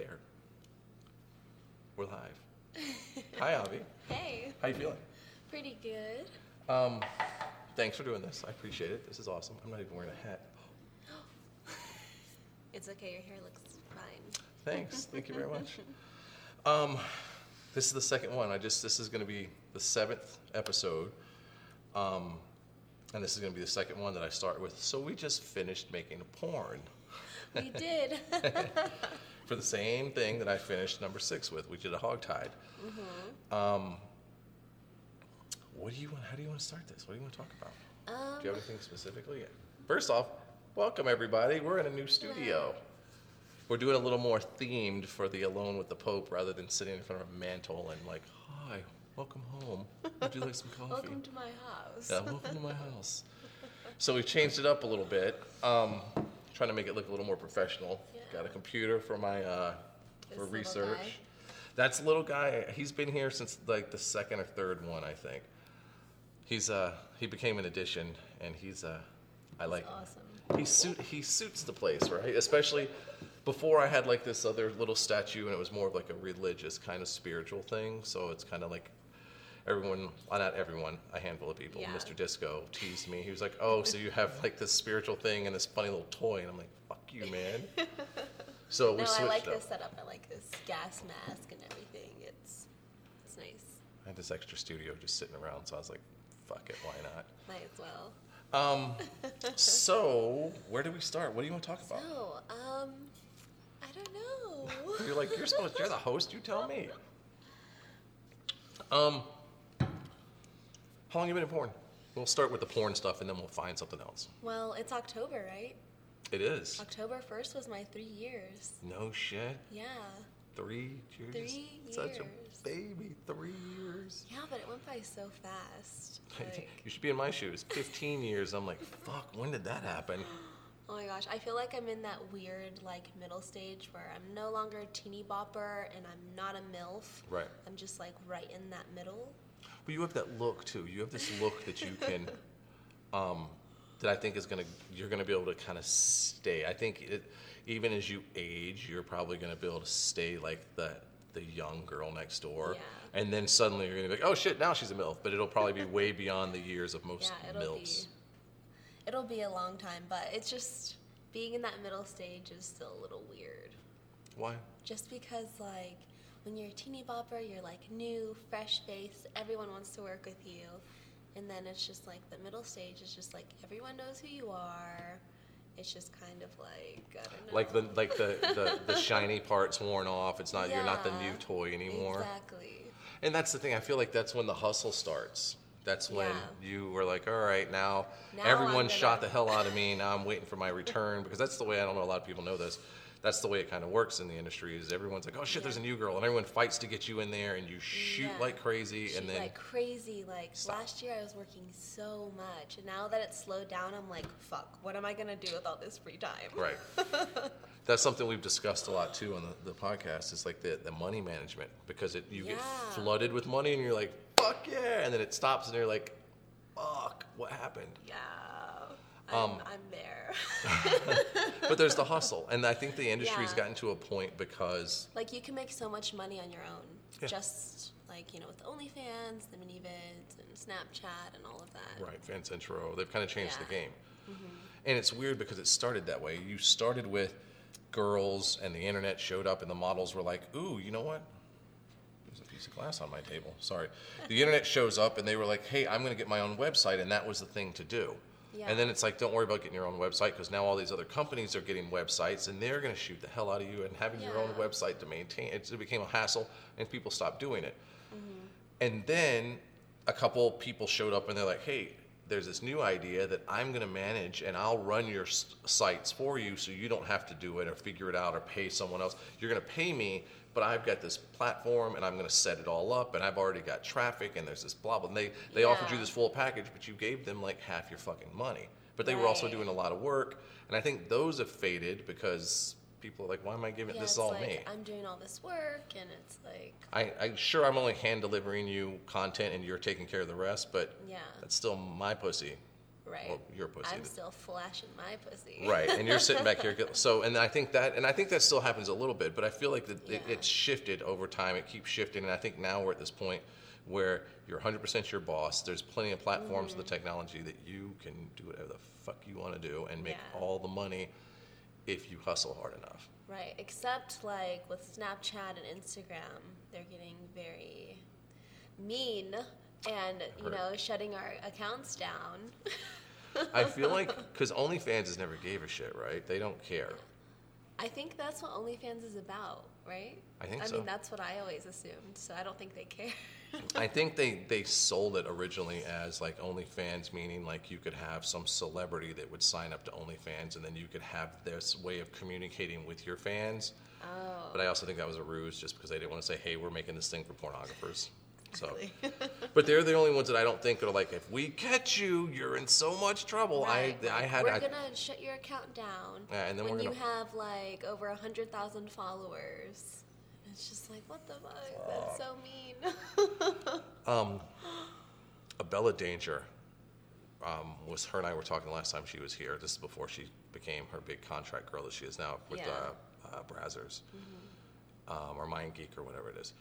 there. We're live. Hi, Avi. Hey. How you feeling? Pretty good. Thanks for doing this. I appreciate it. This is awesome. I'm not even wearing a hat. It's okay. Your hair looks fine. Thanks. Thank you very much. This is the second one. This is going to be the 7th episode. And this is going to be the second one that I start with. So we just finished making a porn. We did. For the same thing that I finished number 6 with. We did a hogtied. Mm-hmm. How do you want to start this? What do you want to talk about? Do you have anything specifically? First off, welcome everybody. We're in a new studio. Hello. We're doing a little more themed for the Alone with the Pope rather than sitting in front of a mantle and like, hi, welcome home. Would you like some coffee? Welcome to my house. Yeah, welcome to my house. So we've changed it up a little bit, trying to make it look a little more professional. Yeah. Got a computer for my This for little research. guy. That's little guy. He's been here since like the second or third one, I think. He became an addition, and I like. Awesome. He suits the place, right? Especially before I had like this other little statue, and it was more of like a religious kind of spiritual thing. So it's kind of like everyone, well, not everyone, a handful of people. Yeah. Mr. Disco teased me. He was like, "Oh, so you have like this spiritual thing and this funny little toy?" And I'm like, "Fuck you, man." So we No, switched I like up. this setup. I like this gas mask and everything. It's nice. I had this extra studio just sitting around, so I was like, "Fuck it, why not?" Might as well. So where do we start? What do you want to talk about? So, I don't know. You're like, you're the host, you tell me. How long you been in porn? We'll start with the porn stuff and then we'll find something else. Well, it's October, right? It is. October 1st was my 3 years. No shit. Yeah. 3 years? 3 Such years. a baby. 3 years. Yeah, but it went by so fast. Like, You should be in my shoes. 15 years. I'm like, fuck, when did that happen? oh my gosh, I feel like I'm in that weird, like, middle stage where I'm no longer a teeny bopper and I'm not a MILF. Right. I'm just, like, right in that middle. Well, you have that look too. You have this look that you can, that I think you're gonna be able to kind of stay. I think even as you age, you're probably gonna be able to stay like the young girl next door. Yeah. And then suddenly you're gonna be like, oh shit, now she's a MILF. But it'll probably be way beyond the years of most Yeah, MILFs. it'll be a long time, but it's just being in that middle stage is still a little weird. Why? Just because, like, when you're a teeny bopper, you're, like, new, fresh-faced, everyone wants to work with you. And then it's just, like, the middle stage is just, like, everyone knows who you are. It's just kind of, like, I don't know. The shiny part's worn off. It's not, you're not the new Yeah, toy anymore. Exactly. And that's the thing. I feel like that's when the hustle starts. That's when Yeah. you were like, all right, now Now everyone I'm shot gonna- the hell out of me. Now I'm waiting for my return. Because that's the way, I don't know, a lot of people know this. That's the way it kind of works in the industry is everyone's like, oh shit, there's a new girl. And everyone fights to get you in there and you shoot Yeah. like crazy. Shoot And then, like crazy. Like, Stop. last year I was working so much. And now that it's slowed down, I'm like, fuck, what am I going to do with all this free time? right. That's something we've discussed a lot too on the podcast. Is like the money management. Because you get Yeah. flooded with money and you're like, fuck yeah. And then it stops and you're like, fuck, what happened? Yeah. I'm there. But there's the hustle. And I think the industry's Yeah. gotten to a point because Like, you can make so much money on your own. Yeah. Just, like, with OnlyFans, the mini-vids, and Snapchat, and all of that. right, Fan Centro, they've kind of changed the Yeah. game. And it's weird because it started that way. You started with girls and the internet showed up and the models were like, ooh, you know what? There's a piece of glass on my table. Sorry. The internet shows up and they were like, hey, I'm going to get my own website. And that was the thing to do. Yeah. And then it's like, don't worry about getting your own website because now all these other companies are getting websites and they're going to shoot the hell out of you and having your own Yeah. website to maintain. It became a hassle and people stopped doing it. And then a couple people showed up and they're like, hey, there's this new idea that I'm going to manage and I'll run your sites for you so you don't have to do it or figure it out or pay someone else. You're going to pay me, but I've got this platform and I'm going to set it all up and I've already got traffic and there's this blah, blah. And they offered you Yeah. this full package, but you gave them like half your fucking money. But they were also Right. doing a lot of work. And I think those have faded because people are like, why am I giving Yeah, this it's all like, me? I'm doing all this work, and it's like, I'm sure I'm only hand delivering you content and you're taking care of the rest, but yeah. that's still my pussy. Right. Well, you're a pussy. I'm still flashing my pussy. Right, and you're sitting back here. So, and I think that still happens a little bit, but I feel like it's shifted over time. It keeps shifting, and I think now we're at this point where you're 100% your boss. There's plenty of platforms in the technology that you can do whatever the fuck you want to do and make all the money if you hustle hard enough. Right, except like with Snapchat and Instagram, they're getting very mean and, shutting our accounts down. I feel like, because OnlyFans has never gave a shit, right? They don't care. I think that's what OnlyFans is about, right? I think so. I mean, that's what I always assumed, so I don't think they care. I think they sold it originally as like OnlyFans, meaning like you could have some celebrity that would sign up to OnlyFans, and then you could have this way of communicating with your fans. Oh. But I also think that was a ruse, just because they didn't want to say, "Hey, we're making this thing for pornographers." Exactly. So, but they're the only ones that I don't think are like, if we catch you, you're in so much trouble. Right. We're gonna shut your account down. Yeah, and then when you have like over 100,000 followers. It's just like, what the fuck? That's so mean. Bella Danger was her and I were talking the last time she was here. This is before she became her big contract girl that she is now with Brazzers, or Mind Geek or whatever it is.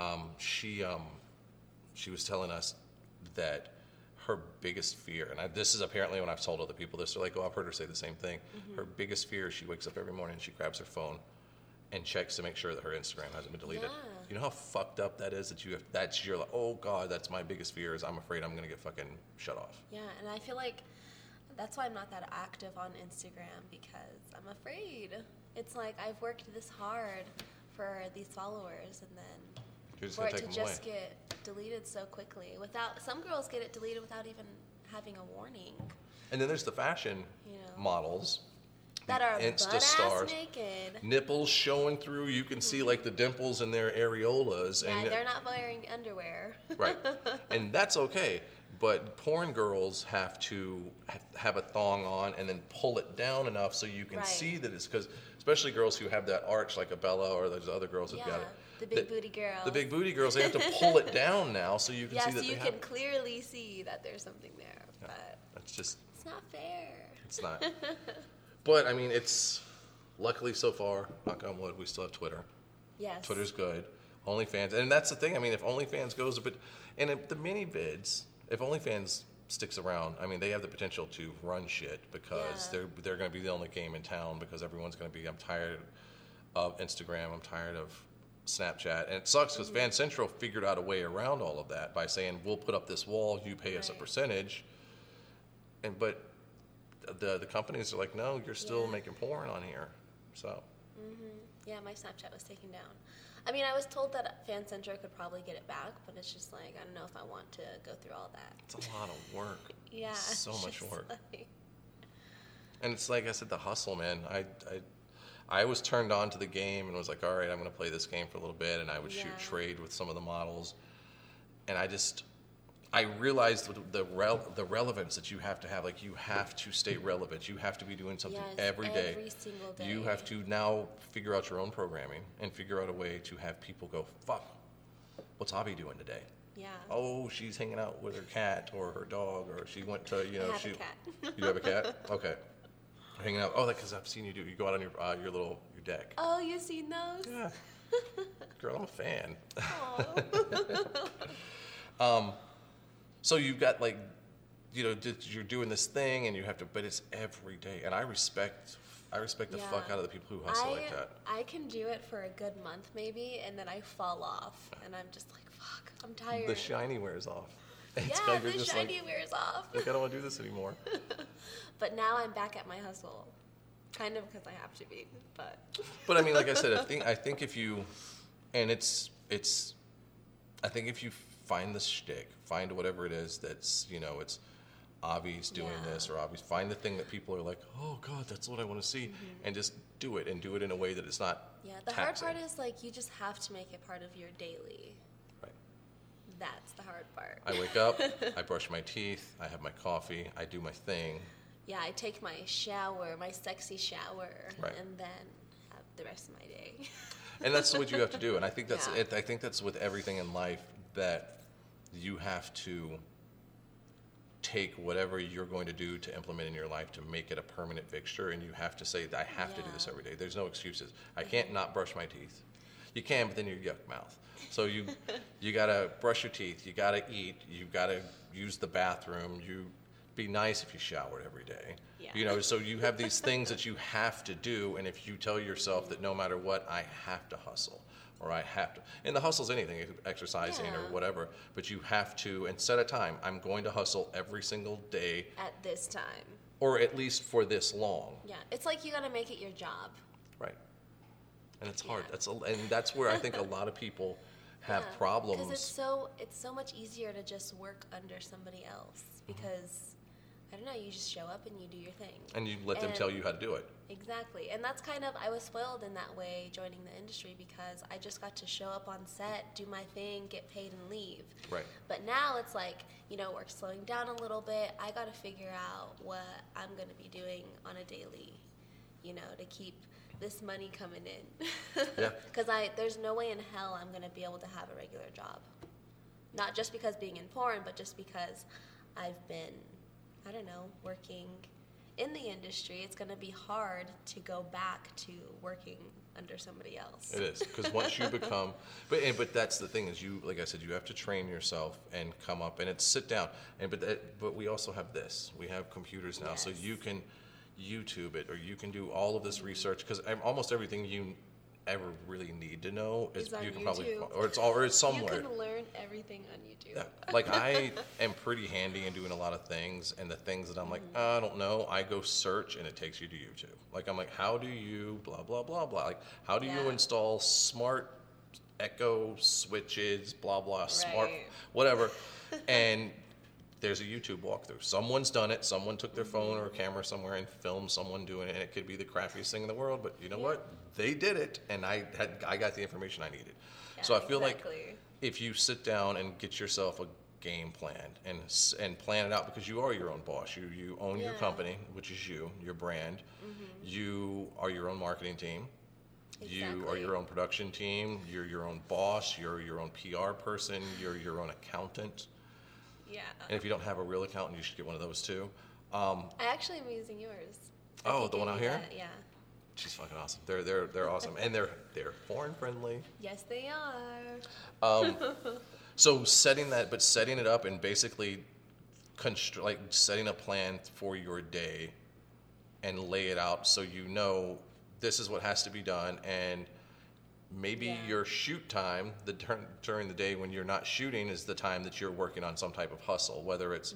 She was telling us that her biggest fear, and this is apparently when I've told other people this, they're like, oh, I've heard her say the same thing. Her biggest fear is she wakes up every morning and she grabs her phone and checks to make sure that her Instagram hasn't been deleted. Yeah. You know how fucked up that is, that you're like, oh God, that's my biggest fear, is I'm afraid I'm going to get fucking shut off. Yeah, and I feel like that's why I'm not that active on Instagram, because I'm afraid. It's like I've worked this hard for these followers, and then for it to just get deleted so quickly. Some girls get it deleted without even having a warning. And then there's the fashion models that are Insta butt-ass stars, naked, nipples showing through. You can see like the dimples in their areolas. Yeah, and they're not wearing underwear. Right, and that's okay. But porn girls have to have a thong on and then pull it down enough so you can see that it's, because especially girls who have that arch like a Bella or those other girls who've got it. The big booty girls. The big booty girls, they have to pull it down now so you can see that so you can clearly see that there's something there. Yeah, but that's just... It's not fair. It's not. But, I mean, it's... Luckily so far, knock on wood, we still have Twitter. Yes. Twitter's good. OnlyFans. And that's the thing. I mean, if OnlyFans goes a bit... And if the mini vids, if OnlyFans sticks around, I mean, they have the potential to run shit, because they're going to be the only game in town, because everyone's going to be, I'm tired of Instagram, I'm tired of Snapchat. And it sucks because Fan Central figured out a way around all of that by saying, we'll put up this wall, you pay us a percentage. But the companies are like, no, you're still making porn on here. So. Yeah, my Snapchat was taken down. I mean, I was told that Fan Central could probably get it back, but it's just like, I don't know if I want to go through all that. It's a lot of work. Yeah. So much work. Like... And it's like I said, the hustle, man. I was turned on to the game and was like, all right, I'm going to play this game for a little bit. And I would shoot trade with some of the models. And I realized the relevance that you have to have. Like, you have to stay relevant. You have to be doing something every day. Every single day. You have to now figure out your own programming and figure out a way to have people go, fuck, what's Abby doing today? Yeah. Oh, she's hanging out with her cat or her dog, or she went to, I have a cat. You have a cat? Okay. Hanging out. Oh, because I've seen you go out on your deck. Oh, you've seen those? Yeah. Girl, I'm a fan. So you've got like, you're doing this thing and you have to, but it's every day. And I respect the fuck out of the people who hustle like that. I can do it for a good month maybe, and then I fall off, and I'm just like, fuck, I'm tired. The shiny wears off. Yeah, the shiny wears off. Like, I don't want to do this anymore. But now I'm back at my hustle. Kind of because I have to be, but. But I mean, like I said, I think if you, and it's, I think if you find the shtick, find whatever it is that's, it's Avi's doing this, or Avi's, find the thing that people are like, oh God, that's what I want to see, and just do it, and do it in a way that it's not taxing. Hard part is like, you just have to make it part of your daily. Right. That's the hard part. I wake up, I brush my teeth, I have my coffee, I do my thing. Yeah, I take my shower, my sexy shower, and then have the rest of my day. And that's what you have to do. And I think that's it. I think that's with everything in life, that you have to take whatever you're going to do to implement in your life to make it a permanent fixture, and you have to say, I have to do this every day. There's no excuses. I can't not brush my teeth. You can, but then you're yuck mouth. So you gotta brush your teeth. You gotta eat. You gotta use the bathroom. You be nice if you showered every day. Yeah. You know, so you have these things that you have to do, and if you tell yourself that no matter what, I have to hustle, or I have to, and the hustle's anything, exercising or whatever, but you have to, and set a time. I'm going to hustle every single day. At this time. Or at least for this long. Yeah, it's like you gotta make it your job. Right. And it's hard. And that's where I think a lot of people have problems. Because it's so much easier to just work under somebody else, because I don't know, you just show up and you do your thing. And you let them tell you how to do it. Exactly. And that's kind of, I was spoiled in that way joining the industry, because I just got to show up on set, do my thing, get paid, and leave. Right. But now it's like, you know, work's slowing down a little bit. I got to figure out what I'm going to be doing on a daily, you know, to keep this money coming in. Yeah. Because there's no way in hell I'm going to be able to have a regular job. Not just because being in porn, but just because I've been, I don't know, working in the industry. It's going to be hard to go back to working under somebody else. It is, because once you become, but that's the thing is, you, like I said, you have to train yourself and come up, and it's sit down, and but we also have this. We have computers now, so you can YouTube it, or you can do all of this research, because almost everything you ever really need to know is on you can YouTube. probably, or it's somewhere. You can learn everything on YouTube. Yeah. Like, I am pretty handy in doing a lot of things, and the things that I'm like, I don't know, I go search, and it takes you to YouTube. Like, I'm like, how do you blah, blah, blah, blah. Like, how do you install smart Echo switches, blah, blah, smart, whatever. And there's a YouTube walkthrough. Someone's done it. Someone took their phone or camera somewhere and filmed someone doing it, and it could be the crappiest thing in the world, but you know what? They did it, and I got the information I needed. Yeah, so I feel like if you sit down and get yourself a game plan and plan it out, because you are your own boss. You own your company, which is your brand. You are your own marketing team. You are your own production team. You're your own boss. You're your own PR person. You're your own accountant. Yeah. And if you don't have a real accountant, you should get one of those too. I actually am using yours. Oh, the one out here? Yeah. She's fucking awesome. They're awesome, and they're foreign friendly. Yes, they are. So setting it up and basically setting a plan for your day and lay it out so you know this is what has to be done, and maybe your shoot time during the day when you're not shooting is the time that you're working on some type of hustle, whether it's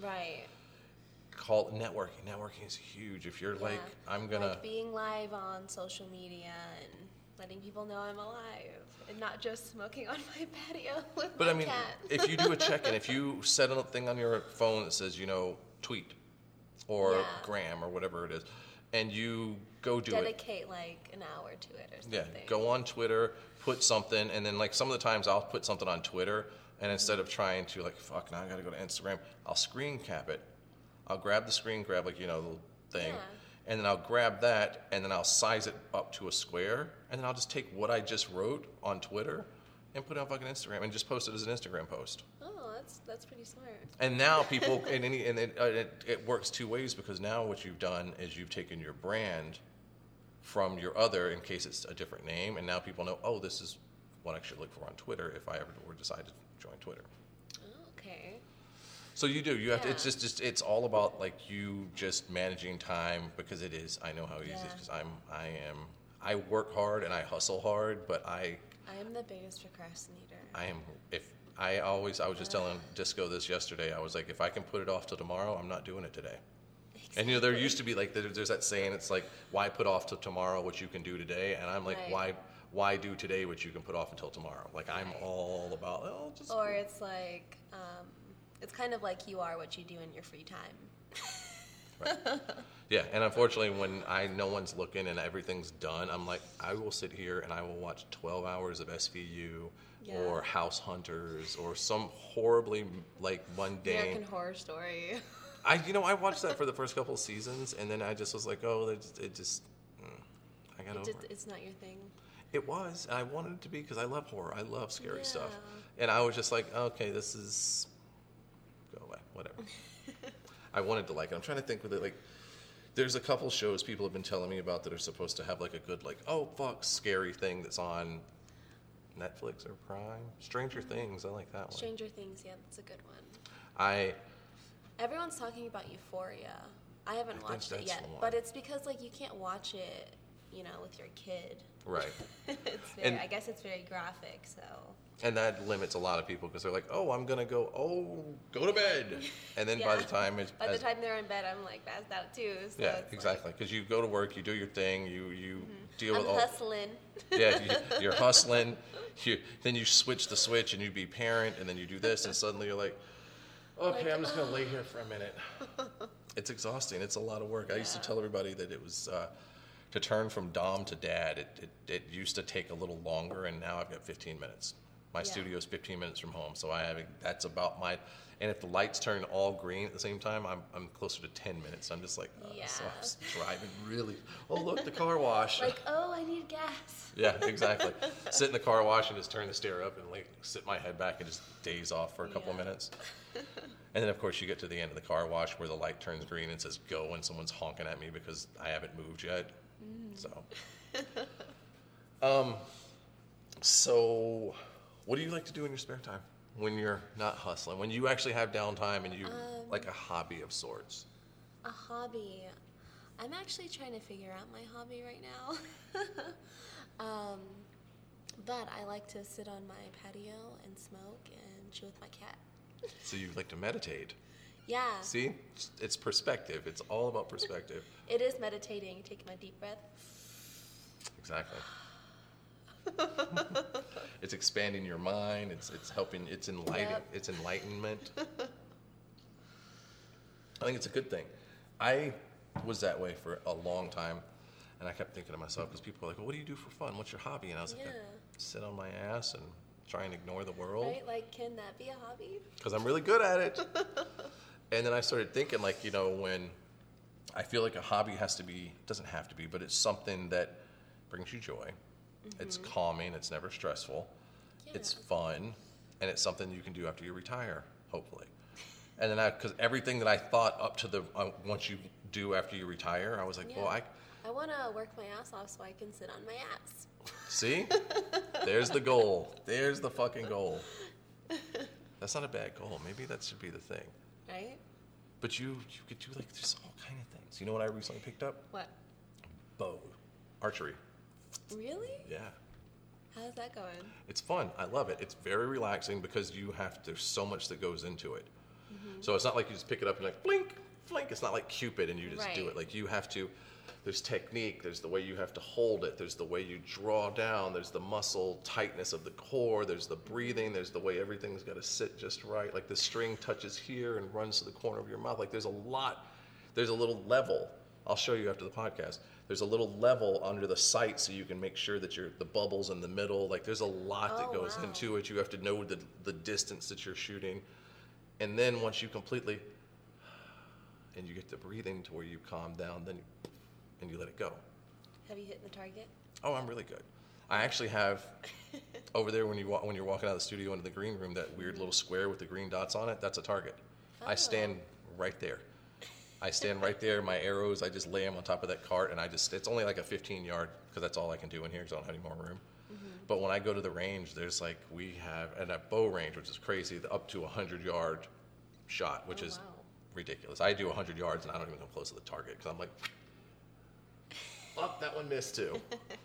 called networking. Networking is huge. If you're like, I'm gonna like being live on social media and letting people know I'm alive, and not just smoking on my patio with my cat. If you do a check-in, if you set a thing on your phone that says, tweet or gram or whatever it is, and you go do dedicate like an hour to it or something. Yeah, go on Twitter, put something, and then like some of the times I'll put something on Twitter, and instead of trying to like, fuck, now I gotta go to Instagram, I'll screen cap it. I'll grab the screen grab, like, the thing, and then I'll grab that, and then I'll size it up to a square, and then I'll just take what I just wrote on Twitter and put it on fucking Instagram and just post it as an Instagram post. Oh, that's pretty smart. And now people, and it works two ways, because now what you've done is you've taken your brand from your other, in case it's a different name, and now people know, oh, this is what I should look for on Twitter if I ever were to decide to join Twitter. Okay. So you do. You have to. It's just. It's all about like you just managing time, because it is. I know how easy it is, because I work hard and I hustle hard, but I am the biggest procrastinator. I am. I was just telling Disco this yesterday. I was like, if I can put it off till tomorrow, I'm not doing it today. Exactly. And there used to be like there's that saying. It's like, why put off till tomorrow what you can do today? And I'm like, why do today what you can put off until tomorrow? Like I'm all about. Just. Or it's like. It's kind of like you are what you do in your free time. Right. Yeah, and unfortunately, when no one's looking and everything's done, I'm like, I will sit here and I will watch 12 hours of SVU or House Hunters or some horribly like mundane American Horror Story. I watched that for the first couple of seasons, and then I just was like, oh, I got over it. It's not your thing. It was. I wanted it to be, because I love horror. I love scary stuff, and I was just like, okay, this is. Go away, whatever. I wanted to like it. I'm trying to think with it, like, there's a couple shows people have been telling me about that are supposed to have like a good, like, oh fuck, scary thing that's on Netflix or Prime. Stranger Things, I like that one. Stranger Things, yeah, that's a good one. Everyone's talking about Euphoria. I haven't watched it yet, but it's because like you can't watch it, you know, with your kid. Right. I guess it's very graphic, so. And that limits a lot of people because they're like, oh, I'm going to go to bed. And then by the time they're in bed, I'm like passed out too. So yeah, exactly. Because you go to work, you do your thing, you deal with I'm hustling. Yeah, you're hustling. Then you switch the switch and you be parent, and then you do this, and suddenly you're like, okay, I'm just going to lay here for a minute. It's exhausting. It's a lot of work. I used to tell everybody that it was, to turn from Dom to Dad, it used to take a little longer, and now I've got 15 minutes. My studio's 15 minutes from home, so that's about my, and if the lights turn all green at the same time, I'm closer to 10 minutes. I'm just like, so I'm driving really, oh, look, the car wash. Like, oh, I need gas. Yeah, exactly. Sit in the car wash and just turn the steer up and like sit my head back and just daze off for a couple of minutes. And then, of course, you get to the end of the car wash where the light turns green and says go, and someone's honking at me because I haven't moved yet. So, what do you like to do in your spare time when you're not hustling? When you actually have downtime and you like a hobby of sorts? A hobby. I'm actually trying to figure out my hobby right now. But I like to sit on my patio and smoke and chill with my cat. So you like to meditate? Yeah. See? It's perspective. It's all about perspective. It is meditating. Take my deep breath. Exactly. It's expanding your mind. It's helping. It's enlightenment. I think it's a good thing. I was that way for a long time, and I kept thinking to myself, because people were like, well, what do you do for fun? What's your hobby? And I was like, I sit on my ass and try and ignore the world. Right? Like, can that be a hobby? Because I'm really good at it. And then I started thinking, like, you know, when I feel like a hobby doesn't have to be, but it's something that brings you joy. It's calming. It's never stressful. Yeah. It's fun. And it's something you can do after you retire, hopefully. And then because everything that I thought up to once you do after you retire, I was like, well, I want to work my ass off so I can sit on my ass. See? There's the goal. There's the fucking goal. That's not a bad goal. Maybe that should be the thing. Right? But you could do, like, there's all kind of things. You know what I recently picked up? What? Bow. Archery. Really? Yeah. How's that going? It's fun. I love it. It's very relaxing because there's so much that goes into it. So it's not like you just pick it up and like, blink, flink. It's not like Cupid and you just do it. Like, you have to, there's technique, there's the way you have to hold it, there's the way you draw down, there's the muscle tightness of the core, there's the breathing, there's the way everything's got to sit just right. Like, the string touches here and runs to the corner of your mouth. Like, there's a little level. I'll show you after the podcast. There's a little level under the sight so you can make sure that the bubble's in the middle. Like, there's a lot that goes into it. You have to know the distance that you're shooting. And then once you completely, and you get the breathing to where you calm down, and you let it go. Have you hit the target? Oh, I'm really good. I actually have, over there when you're walking out of the studio into the green room, that weird little square with the green dots on it, that's a target. Oh. I stand right there. My arrows, I just lay them on top of that cart, and it's only like a 15-yard, because that's all I can do in here because I don't have any more room. But when I go to the range, there's like, we have, at a bow range, which is crazy, up to 100-yard shot, which is ridiculous. I do 100 yards, and I don't even come close to the target, because I'm like, fuck, that one missed too.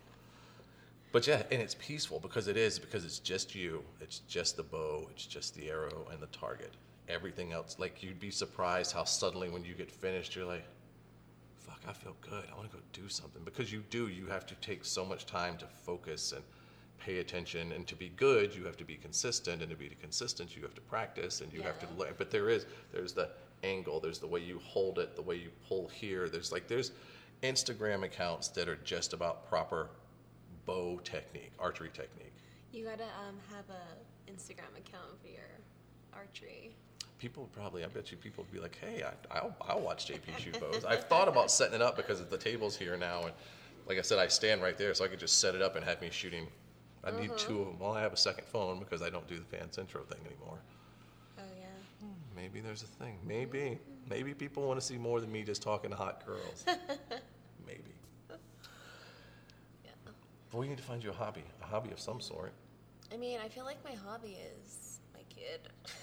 But yeah, and it's peaceful, because it's just you. It's just the bow, it's just the arrow and the target. Everything else, like, you'd be surprised how suddenly when you get finished, you're like, fuck, I feel good. I want to go do something. Because you have to take so much time to focus and pay attention, and to be good, you have to be consistent, and to be consistent, you have to practice, and you have to learn. But there's the angle, there's the way you hold it, the way you pull here. There's Instagram accounts that are just about proper bow technique, archery technique. You gotta have a Instagram account for your archery. I bet you people would be like, hey, I'll watch JP shoot bows. I've thought about setting it up because the table's here now, and like I said, I stand right there, so I could just set it up and have me shooting. I need two of them. Well, I have a second phone because I don't do the Fan Centro thing anymore. Oh, yeah. maybe there's a thing. Maybe people want to see more than me just talking to hot girls. Maybe. Yeah. But we need to find you a hobby of some sort. I mean, I feel like my hobby is my kid.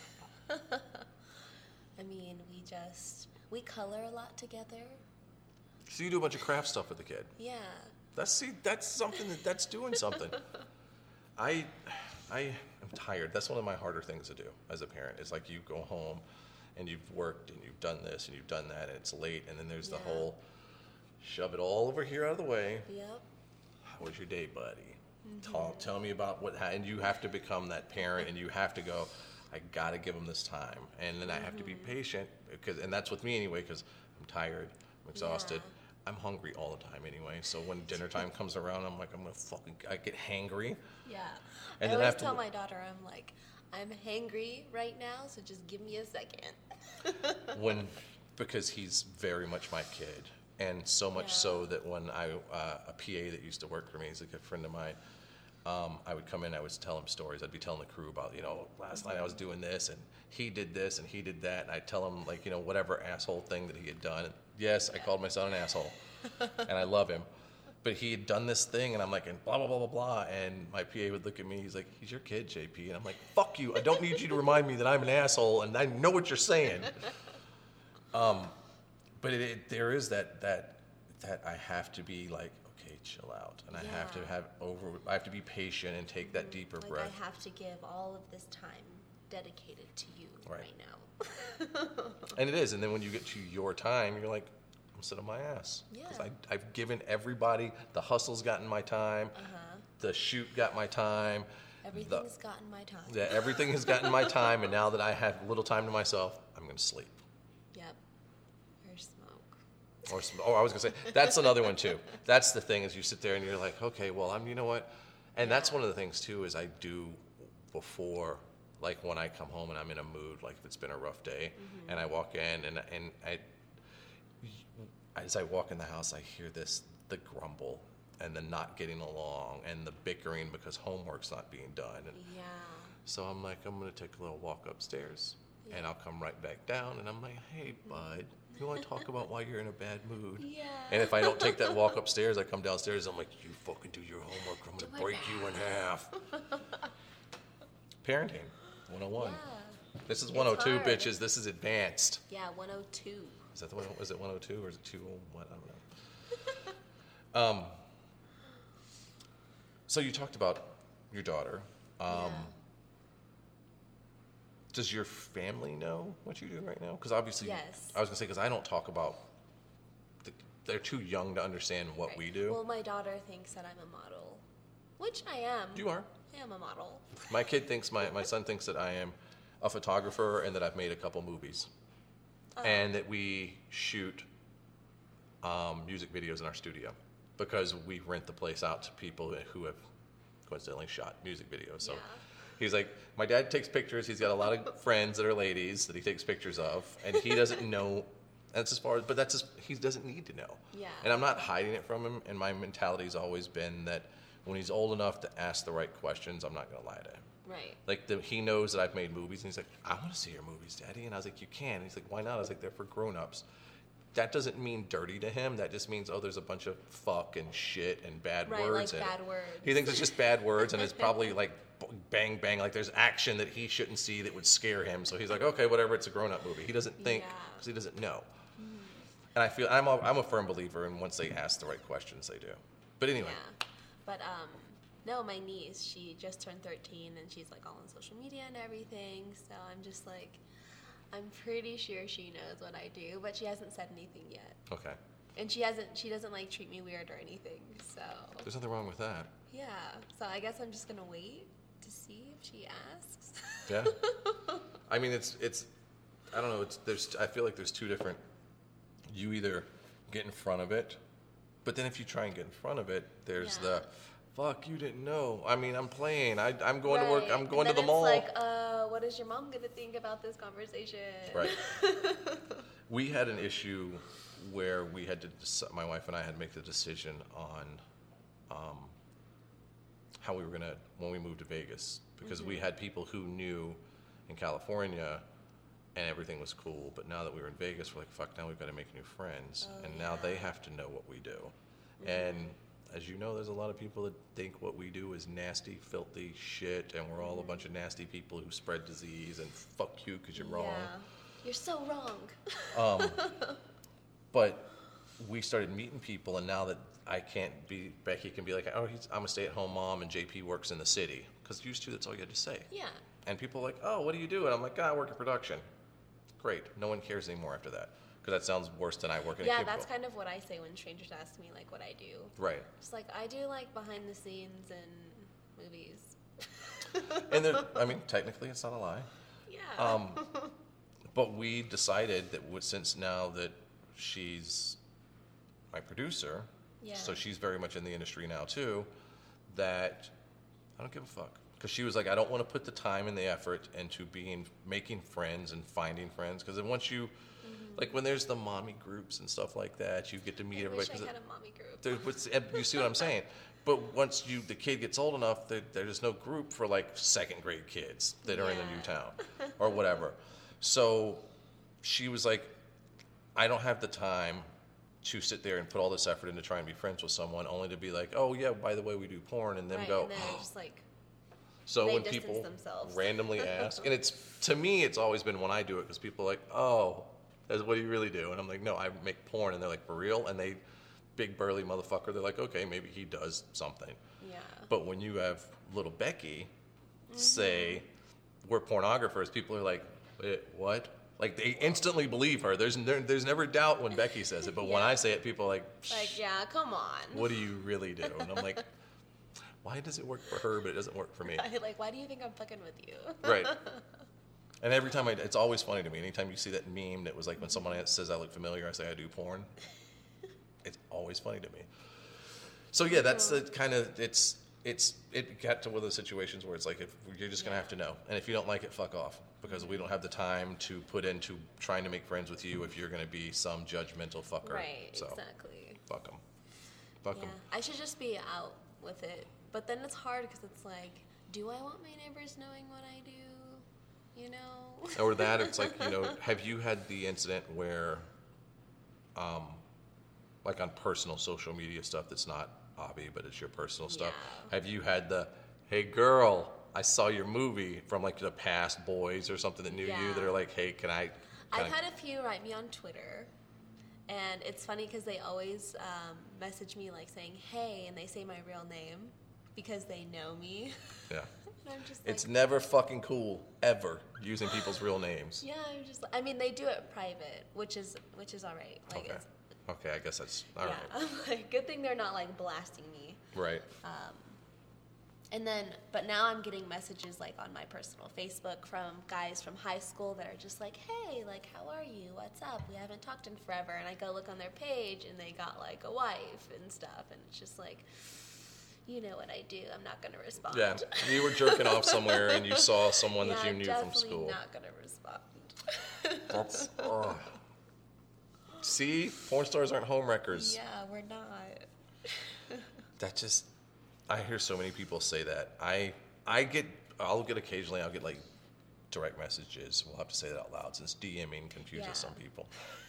I mean, we color a lot together. So you do a bunch of craft stuff with the kid. Yeah. That's something that's doing something. I am tired. That's one of my harder things to do as a parent. It's like you go home and you've worked and you've done this and you've done that and it's late and then there's the whole shove it all over here out of the way. Yep. How was your day, buddy? Tell me about and you have to become that parent and you have to go, I got to give them this time. And then I have to be patient and that's with me anyway because I'm tired, I'm exhausted. Yeah. I'm hungry all the time anyway. So when dinner time comes around, I'm like, I get hangry. Yeah. And I then always tell my daughter, I'm like, I'm hangry right now, so just give me a second. Because he's very much my kid. And so much so that when a PA that used to work for me, he's a good friend of mine, I would come in, I would tell him stories. I'd be telling the crew about, last night I was doing this and he did this and he did that. And I'd tell him whatever asshole thing that he had done. And yes, I called my son an asshole and I love him. But he had done this thing and I'm like, and blah, blah, blah, blah, blah. And my PA would look at me, he's like, he's your kid, JP. And I'm like, fuck you. I don't need you to remind me that I'm an asshole and I know what you're saying. But there is that I have to be like, okay, chill out. And I have to I have to be patient and take that deeper breath. I have to give all of this time dedicated to you right now. And it is. And then when you get to your time, you're like, I'm sitting on my ass. Yeah. Because I've given everybody, the hustle's gotten my time, the shoot got my time. Everything's gotten my time. Yeah, everything has gotten my time. And now that I have little time to myself, I'm going to sleep. Yep. Or smoke. I was going to say, that's another one too. That's the thing is you sit there and you're like, okay, well, you know what? And that's one of the things too is I do before, like when I come home and I'm in a mood, like if it's been a rough day and I walk in and as I walk in the house, I hear the grumble and the not getting along and the bickering because homework's not being done. And so I'm like, I'm going to take a little walk upstairs and I'll come right back down and I'm like, hey, bud. You want to talk about why you're in a bad mood? Yeah. And if I don't take that walk upstairs, I come downstairs, I'm like, you fucking do your homework, I'm going to break you in half. Parenting, 101. Yeah. This is 102, bitches. This is advanced. Yeah, 102. Is that the one? Was it 102 or is it 201? I don't know. So you talked about your daughter. Does your family know what you do right now? Because obviously, yes. I was going to say, because I don't talk about, they're too young to understand what we do. Well, my daughter thinks that I'm a model, which I am. You are. I am a model. My kid thinks, my son thinks that I am a photographer and that I've made a couple movies. And that we shoot music videos in our studio because we rent the place out to people who have coincidentally shot music videos. So. He's like, my dad takes pictures. He's got a lot of friends that are ladies that he takes pictures of, and he doesn't know. That's as far as, but that's just, he doesn't need to know. Yeah. And I'm not hiding it from him. And my mentality's always been that when he's old enough to ask the right questions, I'm not going to lie to him. Right. Like he knows that I've made movies, and he's like, I want to see your movies, Daddy. And I was like, you can. And he's like, why not? I was like, they're for grown-ups. That doesn't mean dirty to him. That just means, there's a bunch of fuck and shit and bad words. Like bad words. He thinks it's just bad words, and it's probably like bang, bang, like there's action that he shouldn't see that would scare him. So he's like, okay, whatever, it's a grown-up movie. He doesn't think, because he doesn't know. And I feel, I'm a firm believer in once they ask the right questions, they do. But anyway. Yeah. But, no, my niece, she just turned 13, and she's, like, all on social media and everything. So I'm just like, I'm pretty sure she knows what I do, but she hasn't said anything yet. Okay. And she doesn't, like, treat me weird or anything, so. There's nothing wrong with that. Yeah. So I guess I'm just going to wait to see if she asks. Yeah. I mean, it's I don't know, I feel like there's two different, you either get in front of it, but then if you try and get in front of it, there's the, fuck, you didn't know. I mean, I'm playing. I'm going to work. I'm going to the mall. It's like, what is your mom going to think about this conversation? Right. We had an issue where we had to, my wife and I had to make the decision on how we were going to, when we moved to Vegas, because we had people who knew in California and everything was cool. But now that we were in Vegas, we're like, fuck, now we've got to make new friends. Oh, And now they have to know what we do. And as you know, there's a lot of people that think what we do is nasty, filthy shit, and we're all a bunch of nasty people who spread disease, and fuck you because you're wrong. Yeah. You're so wrong. But we started meeting people, and now that Becky can be like, oh, I'm a stay-at-home mom, and JP works in the city. Because used to, that's all you had to say. Yeah. And people are like, oh, what do you do? And I'm like, I work in production. Great. No one cares anymore after that. Because that sounds worse than I work in a cubicle. Yeah, that's kind of what I say when strangers ask me, like, what I do. Right. It's like, I do, like, behind the scenes in movies. And I mean, technically, it's not a lie. Yeah. But we decided that since now that she's my producer, Yeah. so she's very much in the industry now too, that I don't give a fuck. Because she was like, I don't want to put the time and the effort into making friends and finding friends. Because then once you, like when there's the mommy groups and stuff like that, you get to meet everybody. I wish I had a mommy group. You see what I'm saying? But once the kid gets old enough, there's no group for like second grade kids that are in the new town or whatever. So she was like, I don't have the time to sit there and put all this effort into trying to be friends with someone, only to be like, oh yeah, by the way, we do porn, and then go. And then they're just like. So they when distance people themselves. randomly ask, and to me, it's always been when I do it, because people are like, oh, that's what do you really do? And I'm like, no, I make porn, and they're like, for real? And they, big burly motherfucker, they're like, okay, maybe he does something. Yeah. But when you have little Becky say, we're pornographers, people are like, wait, what? Like, they instantly believe her. There's never doubt when Becky says it, but when I say it, people are like, like, yeah, come on. What do you really do? And I'm like, why does it work for her, but it doesn't work for me? Like, why do you think I'm fucking with you? Right. And every time it's always funny to me. Anytime you see that meme that was like when someone says I look familiar, I say I do porn. It's always funny to me. So yeah, that's the kind of it got to one of those situations where it's like, if you're just gonna have to know, and if you don't like it, fuck off, because we don't have the time to put into trying to make friends with you if you're gonna be some judgmental fucker. Right. So, Exactly. fuck them. Fuck them. Yeah. I should just be out with it, but then it's hard because it's like, do I want my neighbors knowing what I do? You know. Or that, it's like, have you had the incident where, like on personal social media stuff that's not hobby, but it's your personal stuff, have you had the, hey girl, I saw your movie, from like the past boys or something that knew you that are like, hey, can I? I've had a few write me on Twitter, and it's funny because they always message me like saying, hey, and they say my real name because they know me. Yeah. And I'm just It's like, never fucking cool, ever, using people's real names. yeah, I'm just, I mean, they do it private, which is all right. Like, Okay. it's, Okay, I guess that's all yeah, right. like, good thing they're not like blasting me. Right. And then, but now I'm getting messages like on my personal Facebook from guys from high school that are just like, hey, like, how are you? What's up? We haven't talked in forever. And I go look on their page and they got like a wife and stuff. And it's just like, you know what I do. I'm not going to respond. Yeah, you were jerking off somewhere and you saw someone that you knew from definitely school. Not going to respond. That's, see, porn stars aren't home wreckers. Yeah, we're not. That just, I hear so many people say that. I'll get occasionally, I'll get like direct messages. We'll have to say that out loud since DMing confuses some people.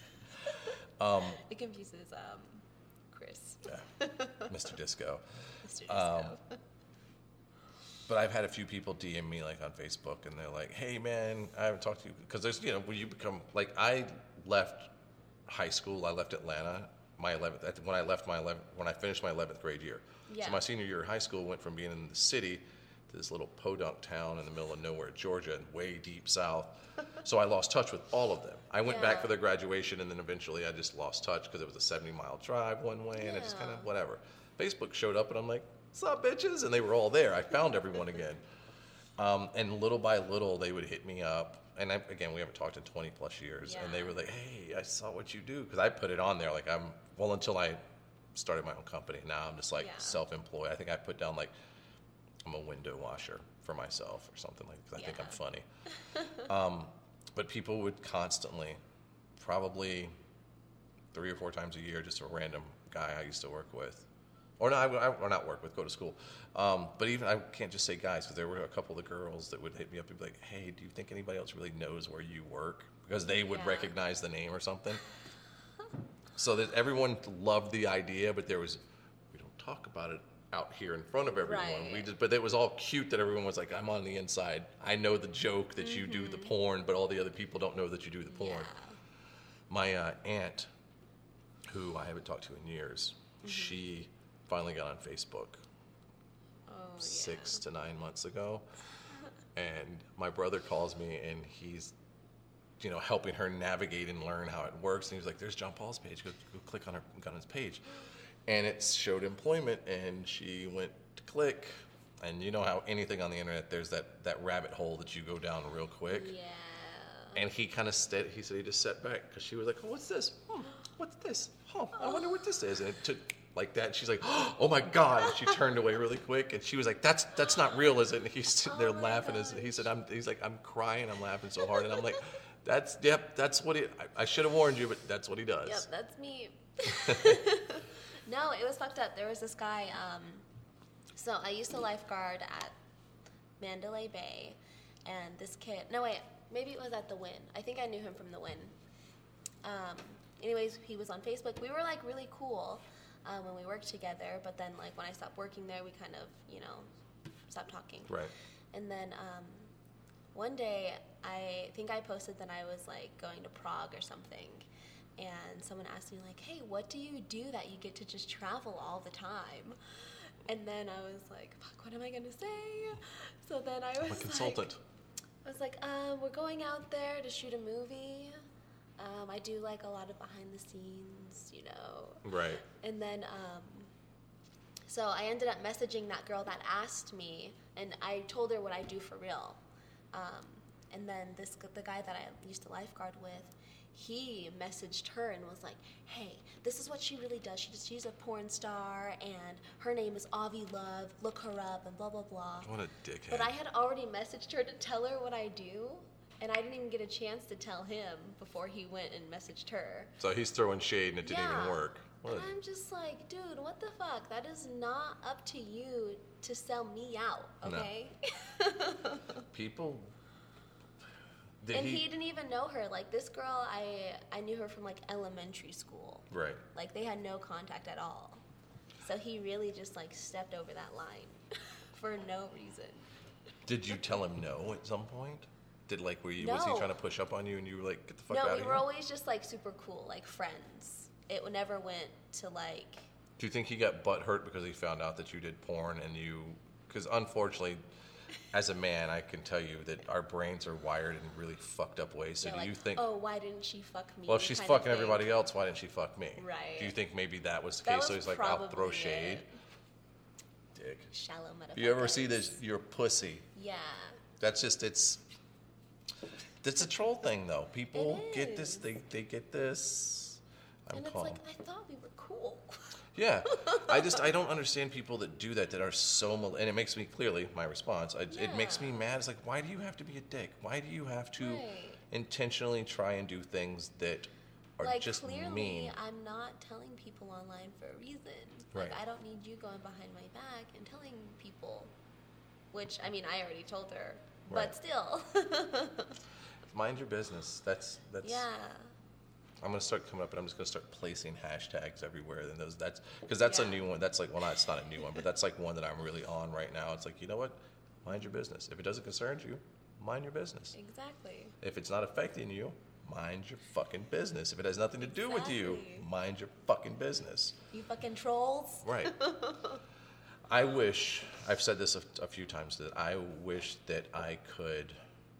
It confuses Chris. Yeah, Mr. Disco. Mr. Disco. But I've had a few people DM me like on Facebook, and they're like, "Hey man, I haven't talked to you," because there's when you become like, I left high school, I left Atlanta when I finished my 11th grade year. Yeah. So my senior year of high school went from being in the city to this little podunk town in the middle of nowhere, Georgia, and way deep south. So I lost touch with all of them. I went back for their graduation, and then eventually I just lost touch because it was a 70-mile drive one way, and it just kind of whatever. Facebook showed up, and I'm like, "What's up, bitches?" And they were all there. I found everyone again. And little by little, they would hit me up. And again, we haven't talked in 20 plus years. And they were like, "Hey, I saw what you do." Because I put it on there. Like, until I started my own company. Now I'm just like self-employed. I think I put down like, I'm a window washer for myself or something like that. I think I'm funny. But people would constantly, probably 3 or 4 times a year, just a random guy I used to work with, or no, or not work with, go to school. But even, I can't just say guys, because there were a couple of the girls that would hit me up and be like, hey, do you think anybody else really knows where you work? Because they would recognize the name or something. So that everyone loved the idea, but we don't talk about it out here in front of everyone. Right. But it was all cute that everyone was like, I'm on the inside. I know the joke that you do the porn, but all the other people don't know that you do the porn. Yeah. My aunt, who I haven't talked to in years, she finally got on Facebook 6 to 9 months ago. And my brother calls me, and he's, helping her navigate and learn how it works. And he was like, there's John Paul's page. Go click on his page. And it showed employment, and she went to click. And you know how anything on the internet, there's that rabbit hole that you go down real quick. Yeah. And he kind of he said he just sat back, because she was like, oh, what's this? What's this? Oh, I wonder what this is. And it took like that. She's like, oh my God. And she turned away really quick. And she was like, that's not real, is it? And he's sitting there laughing. He said, he's like, I'm crying. I'm laughing so hard. And I'm like, that's what I should have warned you, but that's what he does. Yep, that's me. No, it was fucked up. There was this guy, so I used to lifeguard at Mandalay Bay, and this kid, no wait, maybe it was at the Wynn. I think I knew him from the Wynn. Anyways, he was on Facebook. We were like really cool when we worked together, but then like when I stopped working there, we kind of, stopped talking. Right. And then one day, I think I posted that I was like going to Prague or something. And someone asked me like, hey, what do you do that you get to just travel all the time? And then I was like, fuck, what am I going to say? So then I was I'm a consultant. We're going out there to shoot a movie. I do like a lot of behind the scenes, Right. And then, so I ended up messaging that girl that asked me, and I told her what I do for real. And then the guy that I used to lifeguard with, he messaged her and was like, hey, this is what she really does. She's a porn star, and her name is Avi Love. Look her up, and blah, blah, blah. What a dickhead. But I had already messaged her to tell her what I do, and I didn't even get a chance to tell him before he went and messaged her. So he's throwing shade, and it didn't even work. And I'm just like, dude, what the fuck? That is not up to you to sell me out, okay? No. People... He didn't even know her. Like, this girl, I knew her from, like, elementary school. Right. Like, they had no contact at all. So he really just, like, stepped over that line for no reason. Did you tell him no at some point? Was he trying to push up on you and you were like, get the fuck out of here? No, we were always just, like, super cool, like, friends. It never went to, like... Do you think he got butthurt because he found out that you did porn and because unfortunately... As a man, I can tell you that our brains are wired in really fucked up ways. So do you think... Oh, why didn't she fuck me? Well, if she's fucking everybody else, why didn't she fuck me? Right. Do you think maybe that was the case? So he's like, I'll throw shade. Dick. Shallow motherfucker. You ever see this, your pussy? Yeah. That's just, it's a troll thing, though. People get this, they get this. And it's like, I thought we were cool. Yeah, I don't understand people that do that are so and it makes me clearly my response. It makes me mad. It's like, why do you have to be a dick? Why do you have to intentionally try and do things that are just clearly, mean? I'm not telling people online for a reason. Right. I don't need you going behind my back and telling people, which I mean I already told her, but still. Mind your business. That's. Yeah. I'm gonna start coming up, and I'm just gonna start placing hashtags everywhere. And that's a new one. That's like, well, it's not a new one, but that's like one that I'm really on right now. It's like, you know what? Mind your business. If it doesn't concern you, mind your business. Exactly. If it's not affecting you, mind your fucking business. If it has nothing to do with you, mind your fucking business. You fucking trolls. Right. I wish, I've said this a few times, that I wish that I could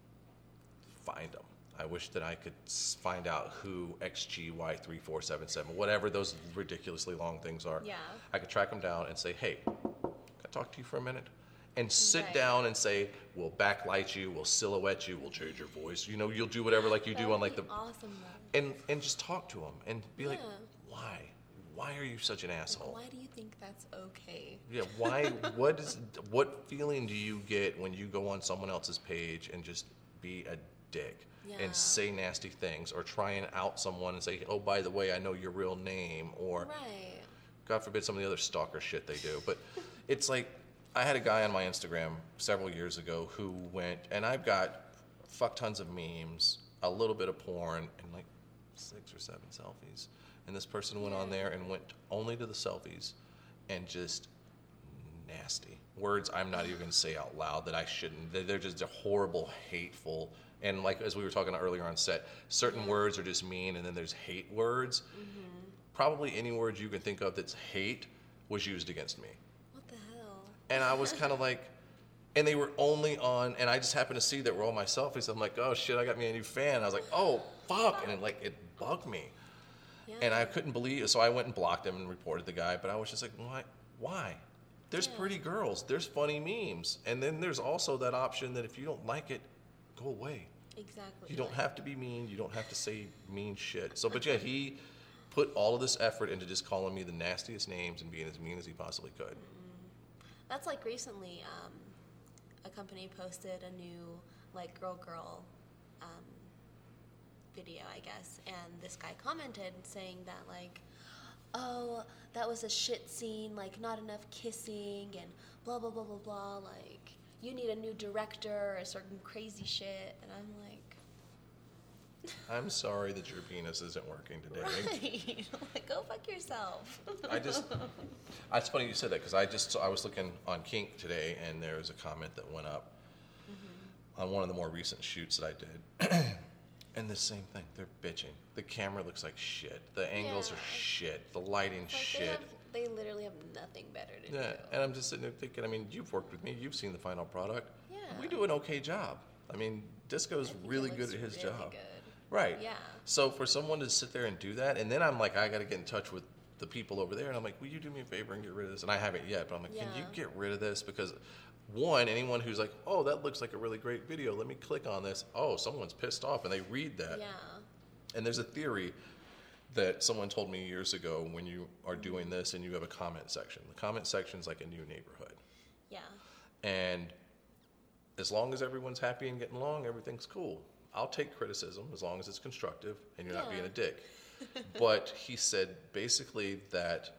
find them. I wish that I could find out who XGY3477, whatever those ridiculously long things are. Yeah. I could track them down and say, hey, can I talk to you for a minute? And sit down and say, we'll backlight you, we'll silhouette you, we'll change your voice. You'll do whatever like you do on like the... Awesome, and just talk to them and be like, why? Why are you such an asshole? Why do you think that's okay? Yeah, why? What feeling do you get when you go on someone else's page and just be a dick? And say nasty things, or try and out someone and say, oh, by the way, I know your real name, or God forbid some of the other stalker shit they do. But it's like, I had a guy on my Instagram several years ago who went, and I've got fuck tons of memes, a little bit of porn, and like 6 or 7 selfies. And this person went on there and went only to the selfies and just nasty words I'm not even going to say out loud that I shouldn't. They're just horrible, hateful. And like, as we were talking earlier on set, certain words are just mean, and then there's hate words. Probably any word you can think of that's hate was used against me. What the hell? And I was kind of like, and they were only on, and I just happened to see that were all my selfies. I'm like, oh shit, I got me a new fan. I was like, oh fuck, and it bugged me. Yeah. And I couldn't believe it, so I went and blocked him and reported the guy. But I was just like, why? There's pretty girls, there's funny memes, and then there's also that option that if you don't like it, go away. Exactly. You don't have to be mean. You don't have to say mean shit. So, but yeah, he put all of this effort into just calling me the nastiest names and being as mean as he possibly could. That's like recently, a company posted a new like girl video, I guess, and this guy commented saying that like, oh, that was a shit scene, like not enough kissing and blah blah blah blah blah, like you need a new director or certain crazy shit. And I'm like, I'm sorry that your penis isn't working today. right. Like, go fuck yourself. It's funny you said that, because I was looking on Kink today, and there was a comment that went up on one of the more recent shoots that I did. And the same thing, they're bitching. The camera looks like shit. The angles are shit. The lighting's like shit. They literally have nothing better to do. Yeah, and I'm just sitting there thinking, I mean, you've worked with me. You've seen the final product. Yeah. We do an okay job. I mean, Disco's really good at his job. Good. Right. Yeah. So for someone to sit there and do that, and then I'm like, I got to get in touch with the people over there, and I'm like, will you do me a favor and get rid of this? And I haven't yet, but I'm like, can you get rid of this? Because one, anyone who's like, oh, that looks like a really great video, let me click on this. Oh, someone's pissed off, and they read that. Yeah. And there's a theory that someone told me years ago, when you are doing this and you have a comment section. The comment section's like a new neighborhood. Yeah. And as long as everyone's happy and getting along, everything's cool. I'll take criticism as long as it's constructive and you're not being a dick. But he said basically that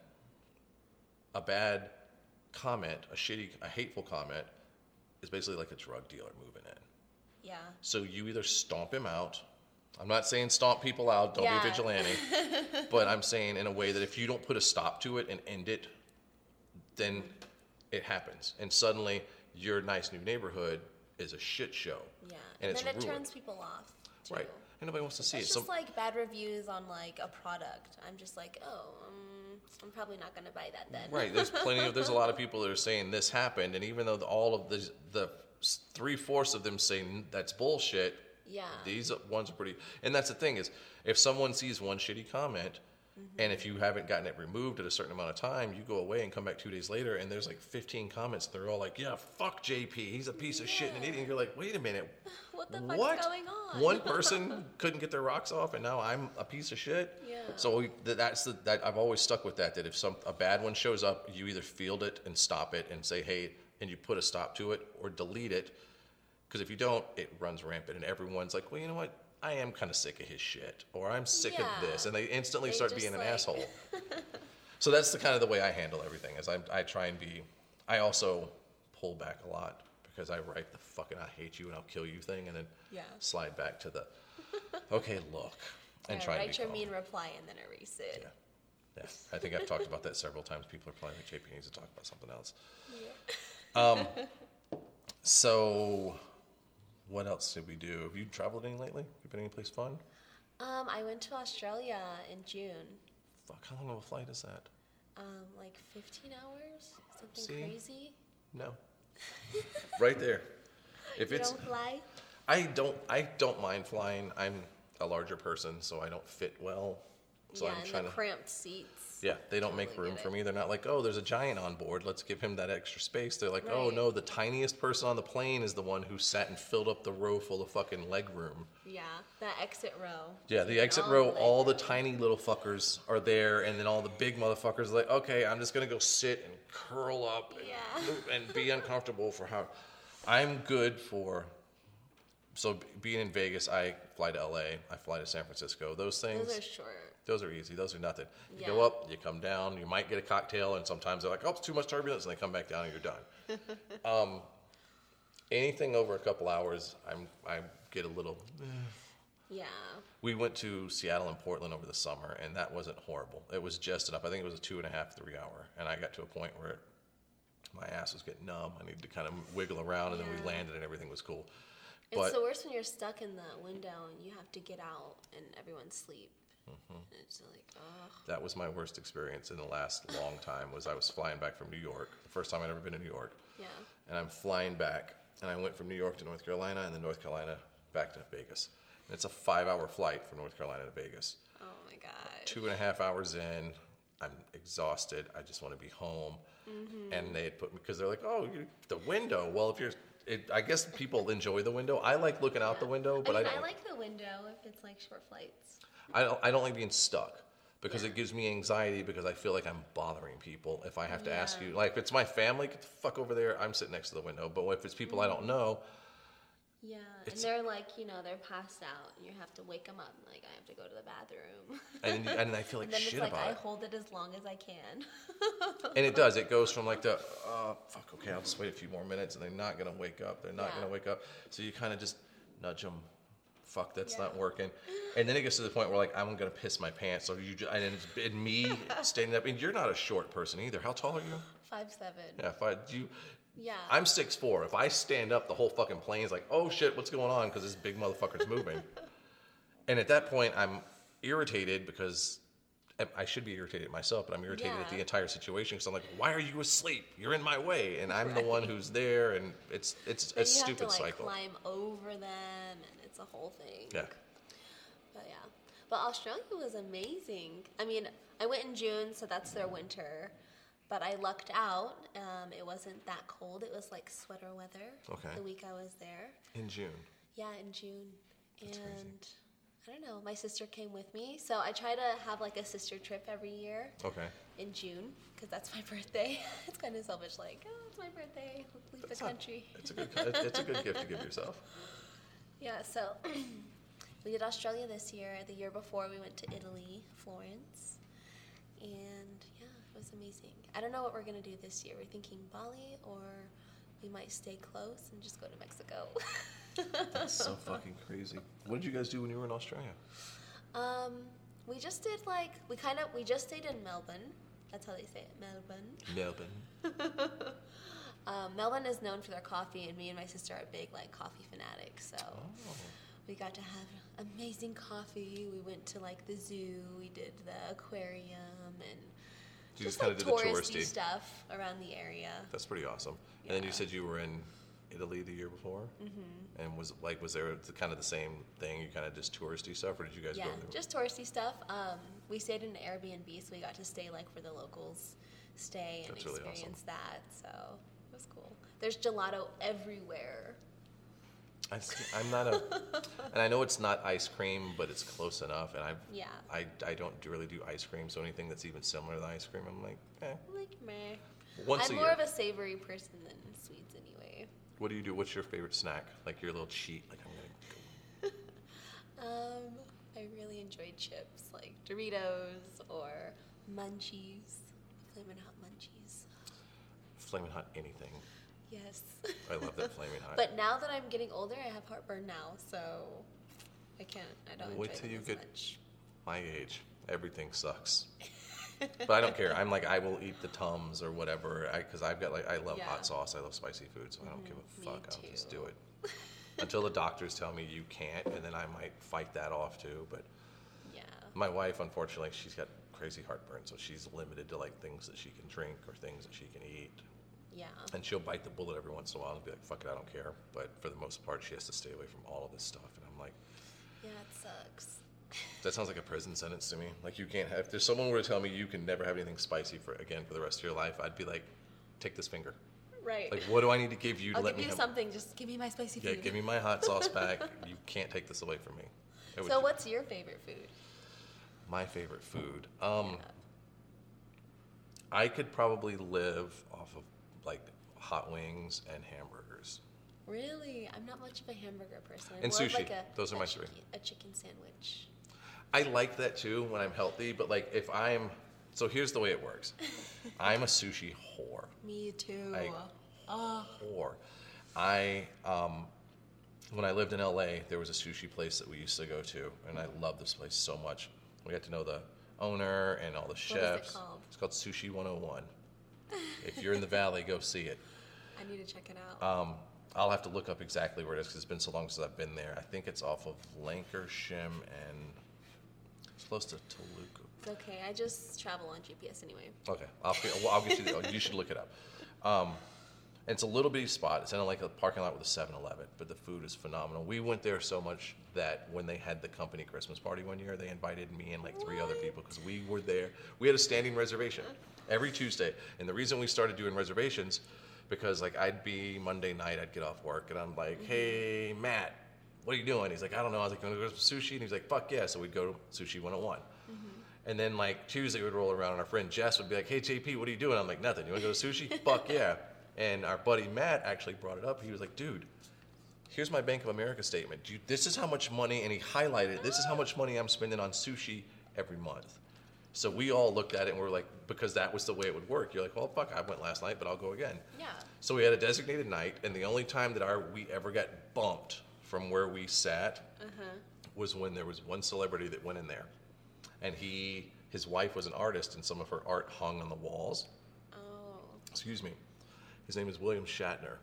a bad comment, a hateful comment, is basically like a drug dealer moving in. Yeah. So you either stomp him out. I'm not saying stomp people out, don't be a vigilante. But I'm saying in a way that if you don't put a stop to it and end it, then it happens. And suddenly your nice new neighborhood is a shit show. Yeah. And then it ruined. turns people off, too. Right. And nobody wants to see it's it. It's just like bad reviews on like a product. I'm just like, I'm probably not going to buy that then. Right. There's a lot of people that are saying this happened. And even though all of the 3/4 of them say that's bullshit, these ones are pretty. And that's the thing is, if someone sees one shitty comment, and if you haven't gotten it removed at a certain amount of time, you go away and come back 2 days later, and there's like 15 comments. They're all like, yeah, fuck JP. He's a piece of shit and an idiot. And you're like, wait a minute. What the fuck's going on? One person couldn't get their rocks off, and now I'm a piece of shit? Yeah. So that I've always stuck with that if a bad one shows up, you either field it and stop it and say, hey, and you put a stop to it, or delete it. Because if you don't, it runs rampant, and everyone's like, well, you know what? I am kind of sick of his shit, or I'm sick of this, and they instantly start being an asshole. So that's the kind of the way I handle everything. Is I try and be. I also pull back a lot because I write the fucking "I hate you and I'll kill you" thing, and then slide back to the okay, look, and try to write your mean reply and then erase it. Yeah. I think I've talked about that several times. People are probably like, JP needs to talk about something else. Yeah. So. What else did we do? Have you traveled any lately? Have you been any place fun? I went to Australia in June. Fuck, how long of a flight is that? Like 15 hours? Something crazy? No. Right there. If you don't fly? I don't mind flying. I'm a larger person, so I don't fit well. So I'm trying the cramped seats. Yeah, they don't make room for me. They're not like, oh, there's a giant on board. Let's give him that extra space. They're like, oh, no, the tiniest person on the plane is the one who sat and filled up the row full of fucking leg room. Yeah, that exit row. Yeah, the exit row, all the tiny little fuckers are there, and then all the big motherfuckers are like, okay, I'm just going to go sit and curl up and be uncomfortable for how... I'm good for So being in Vegas, I fly to LA, I fly to San Francisco. Those things, Those are short. those are easy. Those are nothing. You Yeah. go up, you come down, you might get a cocktail, and sometimes they're like, oh, it's too much turbulence, and they come back down and you're done. Anything over a couple hours, I get a little. Yeah. We went to Seattle and Portland over the summer, and that wasn't horrible. It was just enough. I think it was a 2.5, 3 hour, and I got to a point where my ass was getting numb. I needed to kind of wiggle around, and then we Yeah. landed, and everything was cool. It's the worst when you're stuck in the window and you have to get out and everyone's asleep. Mm-hmm. It's like, ugh. That was my worst experience in the last long time. Was I was flying back from New York, the first time I'd ever been to New York, Yeah. and I'm flying back, and I went from New York to North Carolina, and then North Carolina back to Vegas. And it's a 5-hour flight from North Carolina to Vegas. Oh my god. 2.5 hours in, I'm exhausted. I just want to be home. Mm-hmm. And they had put me, because they're like, oh, the window. Well, if you're, I guess people enjoy the window. I like looking out the window, but I I like the window if it's like short flights. I don't like being stuck because it gives me anxiety because I feel like I'm bothering people if I have to ask you. Like, if it's my family, get the fuck over there. I'm sitting next to the window. But if it's people I don't know, Yeah, and they're like, they're passed out, and you have to wake them up. Like, I have to go to the bathroom. and I feel like and then shit it's like, about I it. hold it as long as I can. And it does. It goes from like the, fuck, okay, I'll just wait a few more minutes, and they're not going to wake up. They're not going to wake up. So you kind of just nudge them. Fuck, that's not working. And then it gets to the point where, like, I'm going to piss my pants. So and me standing up. And you're not a short person either. How tall are you? 5'7". Yeah, Yeah. I'm 6'4". If I stand up, the whole fucking plane's like, oh shit, what's going on? Because this big motherfucker's moving. And at that point, I'm irritated because I should be irritated myself, but I'm irritated at the entire situation because I'm like, why are you asleep? You're in my way, and I'm the one who's there, and it's a stupid cycle. You have to, climb over them, and it's a whole thing. Yeah. But yeah. But Australia was amazing. I mean, I went in June, so that's their winter. But I lucked out. It wasn't that cold. It was like sweater weather. Okay. The week I was there. In June. Yeah, in June. That's and crazy. I don't know. My sister came with me, so I try to have like a sister trip every year. Okay. In June, because that's my birthday. It's kind of selfish, like, oh, it's my birthday. Let's leave the country. It's a good gift to give yourself. Yeah. So we did Australia this year. The year before, we went to Italy, Florence, and yeah, it was amazing. I don't know what we're gonna do this year. We're thinking Bali, or we might stay close and just go to Mexico. That's so fucking crazy. What did you guys do when you were in Australia? We just did we just stayed in Melbourne. That's how they say it, Melbourne. Melbourne is known for their coffee, and me and my sister are big coffee fanatics. So we got to have amazing coffee. We went to the zoo. We did the aquarium and You just kind of did the touristy stuff around the area. That's pretty awesome. And then you said you were in Italy the year before, and was there kind of the same thing? You kind of just touristy stuff, or did you guys go? Yeah, just touristy stuff. We stayed in an Airbnb, so we got to stay where the locals stay and That's really experience that. So it was cool. There's gelato everywhere. I'm not and I know it's not ice cream, but it's close enough. And I don't really do ice cream, so anything that's even similar to ice cream, I'm like, eh. Meh. Once I'm a more year. of a savory person than sweets anyway. What do you do? What's your favorite snack? Like your little cheat? Like I'm gonna. I really enjoyed chips, like Doritos or Munchies, Flamin' Hot Munchies. Flamin' Hot anything. Yes. I love that Flamin' Hot. But now that I'm getting older, I have heartburn now, so I don't Wait enjoy till you them as get much. my age. Everything sucks. But I don't care. I'm I will eat the Tums or whatever, because I've got I love hot sauce. I love spicy food, so I don't give a fuck. I'll just do it. Until the doctors tell me you can't, and then I might fight that off too. But Yeah. my wife, unfortunately, she's got crazy heartburn, so she's limited to things that she can drink or things that she can eat. Yeah. And she'll bite the bullet every once in a while and be like, fuck it, I don't care. But for the most part, she has to stay away from all of this stuff. And I'm like, Yeah, it sucks. that sounds like a prison sentence to me. Like, you can't have, if there's someone were to tell me you can never have anything spicy for the rest of your life, I'd be like, take this finger. Right. Like, what do I need to give you to I'll let give me you have? something. Just give me my spicy food. Yeah, give me my hot sauce back. You can't take this away from me. So what's your favorite food? My favorite food? I could probably live off of hot wings and hamburgers. Really? I'm not much of a hamburger person. And More of sushi. like Those are my three. A chicken sandwich. I like that too when I'm healthy, but like if I'm, so here's the way it works. I'm a sushi whore. Me too. Like, whore. I, when I lived in LA, there was a sushi place that we used to go to, and I love this place so much. We got to know the owner and all the chefs. What is it called? It's called Sushi 101. If you're in the Valley, go see it. I need to check it out. I'll have to look up exactly where it is because it's been so long since I've been there. I think it's off of Lancashire and it's close to Toluca. It's okay. I just travel on GPS anyway. Okay, I'll get you. You should look it up. It's a little bitty spot. It's in like a parking lot with a 7-Eleven, but the food is phenomenal. We went there so much that when they had the company Christmas party one year, they invited me and like 3 other people because we were there. We had a standing reservation every Tuesday, and the reason we started doing reservations because like I'd be Monday night, I'd get off work, and I'm like, hey Matt, what are you doing? He's like, I don't know. I was like, you want to go to sushi? And he's like, fuck yeah. So we'd go to Sushi 101. And then like Tuesday would roll around and our friend Jess would be like, hey JP, what are you doing? I'm like, nothing. You want to go to sushi? Fuck yeah. And our buddy Matt actually brought it up. He was like, dude, here's my Bank of America statement. This is how much money, and he highlighted, this is how much money I'm spending on sushi every month. So we all looked at it and we were like, because that was the way it would work. You're like, well, fuck, I went last night, but I'll go again. Yeah. So we had a designated night, and the only time that we ever got bumped from where we sat was when there was one celebrity that went in there. And his wife was an artist, and some of her art hung on the walls. Oh. Excuse me. His name is William Shatner.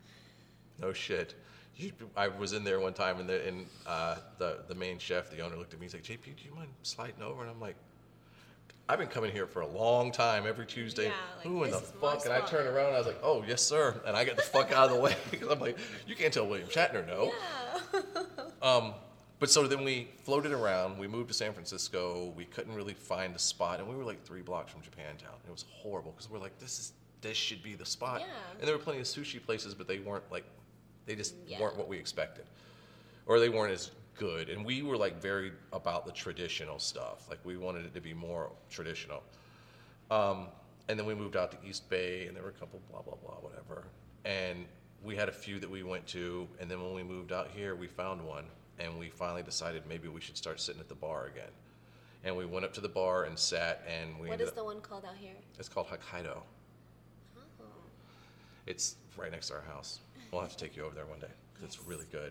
No shit. I was in there one time, and the main chef, the owner, looked at me. He's like, JP, do you mind sliding over? And I'm like, I've been coming here for a long time, every Tuesday. Yeah, like, who in the this is my fuck? And I spot. turned around, and I was like, oh, yes, sir. And I got the fuck out of the way. Because I'm like, you can't tell William Shatner no. Yeah. But so then we floated around. We moved to San Francisco. We couldn't really find a spot, and we were like 3 blocks from Japantown. It was horrible because we're like, this should be the spot. Yeah. And there were plenty of sushi places, but they weren't like, they just Yeah. weren't what we expected, or they weren't as good. And we were like very about the traditional stuff. Like we wanted it to be more traditional. And then we moved out to East Bay, and there were a couple blah blah blah whatever. And we had a few that we went to, and then when we moved out here, we found one. And we finally decided maybe we should start sitting at the bar again. And we went up to the bar and sat, and we What is the one called out here? It's called Hokkaido. Oh. It's right next to our house. We'll have to take you over there one day because it's really good.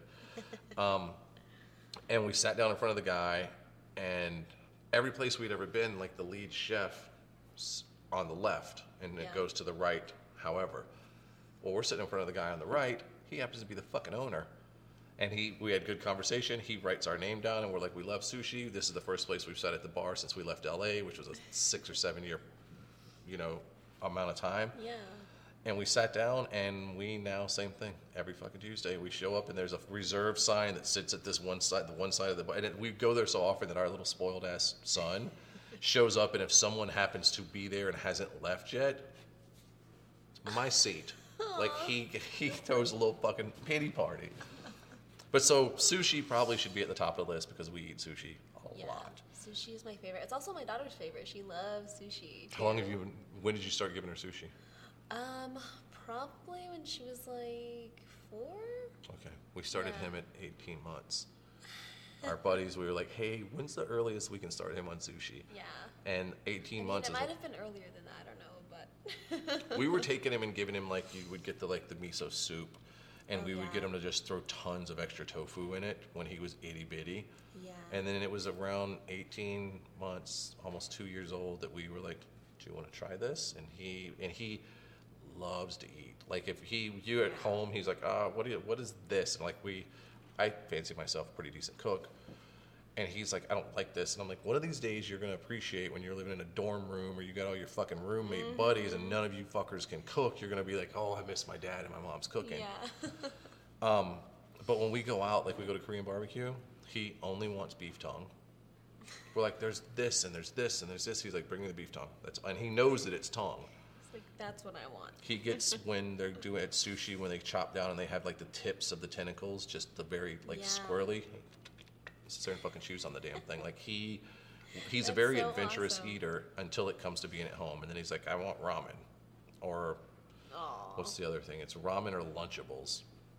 And we sat down in front of the guy, and every place we'd ever been, like the lead chef on the left, and it Yeah. goes to the right, however. Well, we're sitting in front of the guy on the right. He happens to be the fucking owner. And we had good conversation. He writes our name down, and we're like, we love sushi. This is the first place we've sat at the bar since we left LA, which was a 6 or 7 year, amount of time. Yeah. And we sat down, and we now, same thing. Every fucking Tuesday, we show up, and there's a reserve sign that sits at this one side of the bar. And we go there so often that our little spoiled-ass son shows up, and if someone happens to be there and hasn't left yet, it's my seat. Like, he throws a little fucking pity party. But so sushi probably should be at the top of the list because we eat sushi a lot. Sushi is my favorite. It's also my daughter's favorite. She loves sushi. How long when did you start giving her sushi? Probably when she was like 4. Okay. We started Yeah. him at 18 months. Our buddies, we were like, hey, when's the earliest we can start him on sushi? Yeah. And 18 months It is might have been earlier than that. I don't know, but we were taking him and giving him like you would get the miso soup. And Oh, we would yeah. get him to just throw tons of extra tofu in it when he was itty bitty. yeah. And then it was around 18 months, almost 2 years old, that we were like, "Do you want to try this?" And he loves to eat. Like if you at home, he's like, what is this?" And like I fancy myself a pretty decent cook, and he's like, "I don't like this." And I'm like, "One of these days you're gonna appreciate when you're living in a dorm room or you got all your fucking roommate buddies and none of you fuckers can cook. You're gonna be like, oh, I miss my dad and my mom's cooking." Yeah. But when we go out, like we go to Korean barbecue, he only wants beef tongue. We're like, there's this and there's this and there's this. He's like, bring me the beef tongue. And he knows that it's tongue. It's like, that's what I want. He gets when they're doing at sushi, when they chop down and they have like the tips of the tentacles, just the very like Yeah. squirrely. He sits there and fucking chews on the damn thing. Like he's a That's very so adventurous awesome. eater until it comes to being at home. And then he's like, I want ramen. Or Aw. what's the other thing? It's ramen or Lunchables.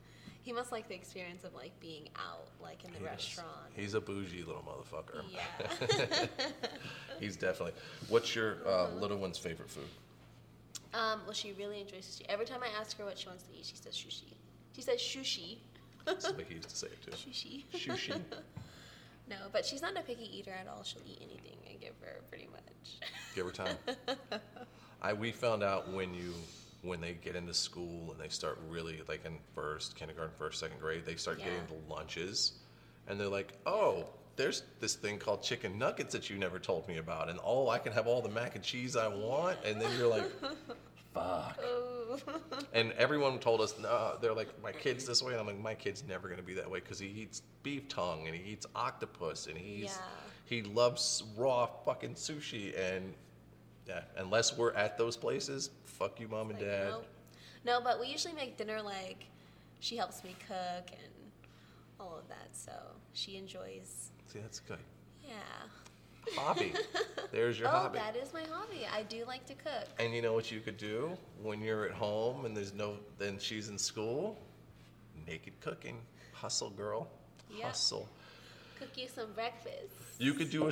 He must like the experience of like being out, like in the restaurant. He's a bougie little motherfucker. Yeah. He's definitely. What's your little one's favorite food? Well, she really enjoys sushi. Every time I ask her what she wants to eat, she says sushi. She says sushi. That's the way he used to say it too. Sushi. Sushi. No, but she's not a picky eater at all. She'll eat anything I give her, pretty much. Give her time. We found out when they get into school and they start really like in kindergarten, second grade, they start getting the lunches, and they're like, oh, there's this thing called chicken nuggets that you never told me about, and I can have all the mac and cheese I want, and then you're like, fuck. Oh. And everyone told us, no, they're like, my kid's this way, and I'm like, my kid's never gonna be that way because he eats beef tongue and he eats octopus and he loves raw fucking sushi, and yeah, unless we're at those places, fuck you, mom and dad. Nope. No, but we usually make dinner like she helps me cook and all of that, so she enjoys. See, that's good. Yeah. Hobby. There's your hobby. Oh, that is my hobby. I do like to cook. And you know what you could do when you're at home and then she's in school? Naked cooking. Hustle, girl. Yep. Hustle. Cook you some breakfast. You could do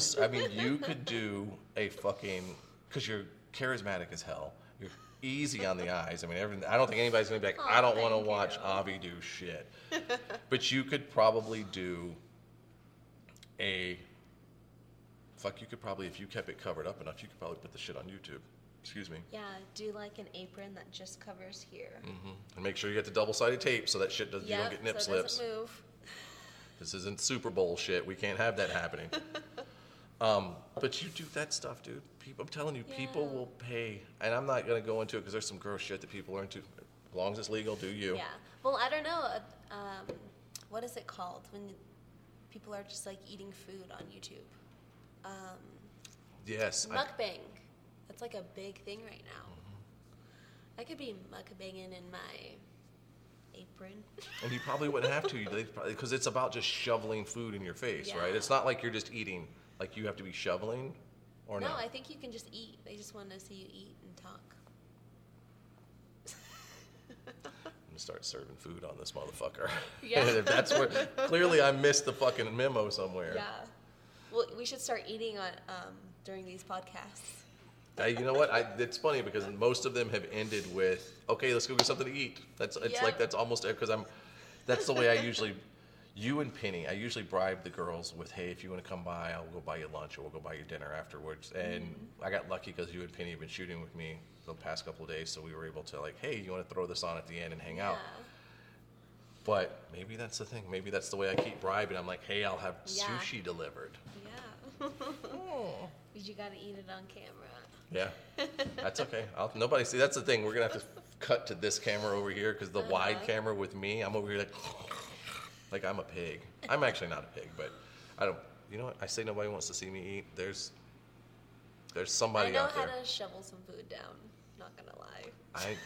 a fucking, because you're charismatic as hell. You're easy on the eyes. I mean, I don't think anybody's going to be like, I don't want to watch Avi do shit. But you could probably do you could probably, if you kept it covered up enough, you could probably put the shit on YouTube. Excuse me. Yeah, do like an apron that just covers here. Mm-hmm. And make sure you get the double-sided tape so that shit you don't get nip slips. So it doesn't move. This isn't Super Bowl shit. We can't have that happening. But you do that stuff, dude. I'm telling you, people will pay. And I'm not going to go into it because there's some gross shit that people are into. As long as it's legal, do you. Yeah. Well, I don't know. What is it called when people are just like eating food on YouTube? Yes. Mukbang. That's like a big thing right now. Mm-hmm. I could be mukbanging in my apron. And you probably wouldn't have to, because it's about just shoveling food in your face, right? It's not like you're just eating. Like you have to be shoveling, or no? No, I think you can just eat. They just want to see you eat and talk. I'm gonna start serving food on this motherfucker. Yeah. And if that's where, clearly I missed the fucking memo somewhere. Yeah. Well, we should start eating on during these podcasts. You know what? It's funny because most of them have ended with, okay, let's go get something to eat. That's almost, because that's the way I usually, you and Penny, I usually bribe the girls with, hey, if you want to come by, I'll go buy you lunch or we'll go buy you dinner afterwards. And I got lucky because you and Penny have been shooting with me the past couple of days, so we were able to like, hey, you want to throw this on at the end and hang out? But maybe that's the thing. Maybe that's the way I keep bribing. I'm like, hey, I'll have sushi delivered. Yeah. But you got to eat it on camera. Yeah, that's okay. See, that's the thing. We're going to have to cut to this camera over here because the wide camera with me, I'm over here like I'm a pig. I'm actually not a pig, but I don't, you know what? I say nobody wants to see me eat. There's somebody out there. I know how to shovel some food down, not going to lie.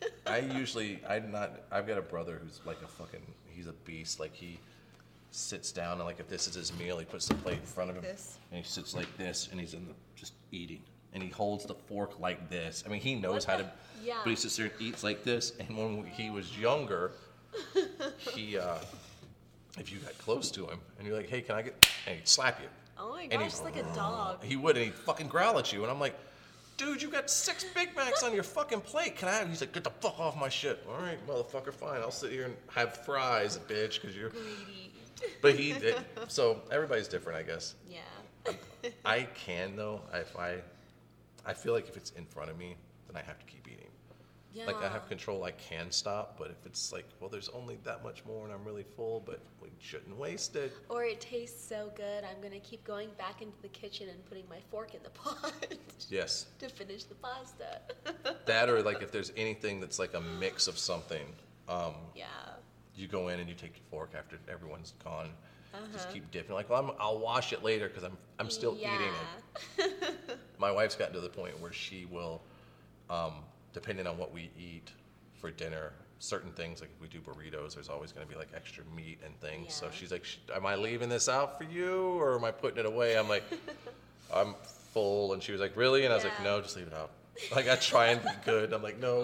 I've got a brother who's like he's a beast. Like he sits down and like if this is his meal, he puts the plate in front of him and he sits like this and he's just eating. And he holds the fork like this. I mean, he knows how to, but he sits there and eats like this. And when he was younger, he, if you got close to him and you're like, hey, can I get, and he'd slap you. Oh my gosh, it's like a dog. He would, and he'd fucking growl at you. And I'm like, dude, you got 6 Big Macs on your fucking plate. Can I have? He's like, get the fuck off my shit. All right, motherfucker, fine. I'll sit here and have fries, bitch, because you're. Greedy. But he did. So everybody's different, I guess. Yeah. I can, though, I feel like if it's in front of me, then I have to keep eating. Yeah. Like, I have control, I can stop, but if it's like, well, there's only that much more and I'm really full, but we shouldn't waste it. Or it tastes so good, I'm going to keep going back into the kitchen and putting my fork in the pot. Yes. To finish the pasta. That, or like if there's anything that's like a mix of something, yeah. You go in and you take your fork after everyone's gone. Just keep dipping. Like, well, I'll wash it later because I'm still eating it. My wife's gotten to the point where she will, depending on what we eat for dinner, certain things, like if we do burritos, there's always going to be like extra meat and things. Yeah. So she's like, am I leaving this out for you or am I putting it away? I'm like, I'm full. And she was like, really? And I was like, no, just leave it out. Like, I try and be good. I'm like, no, just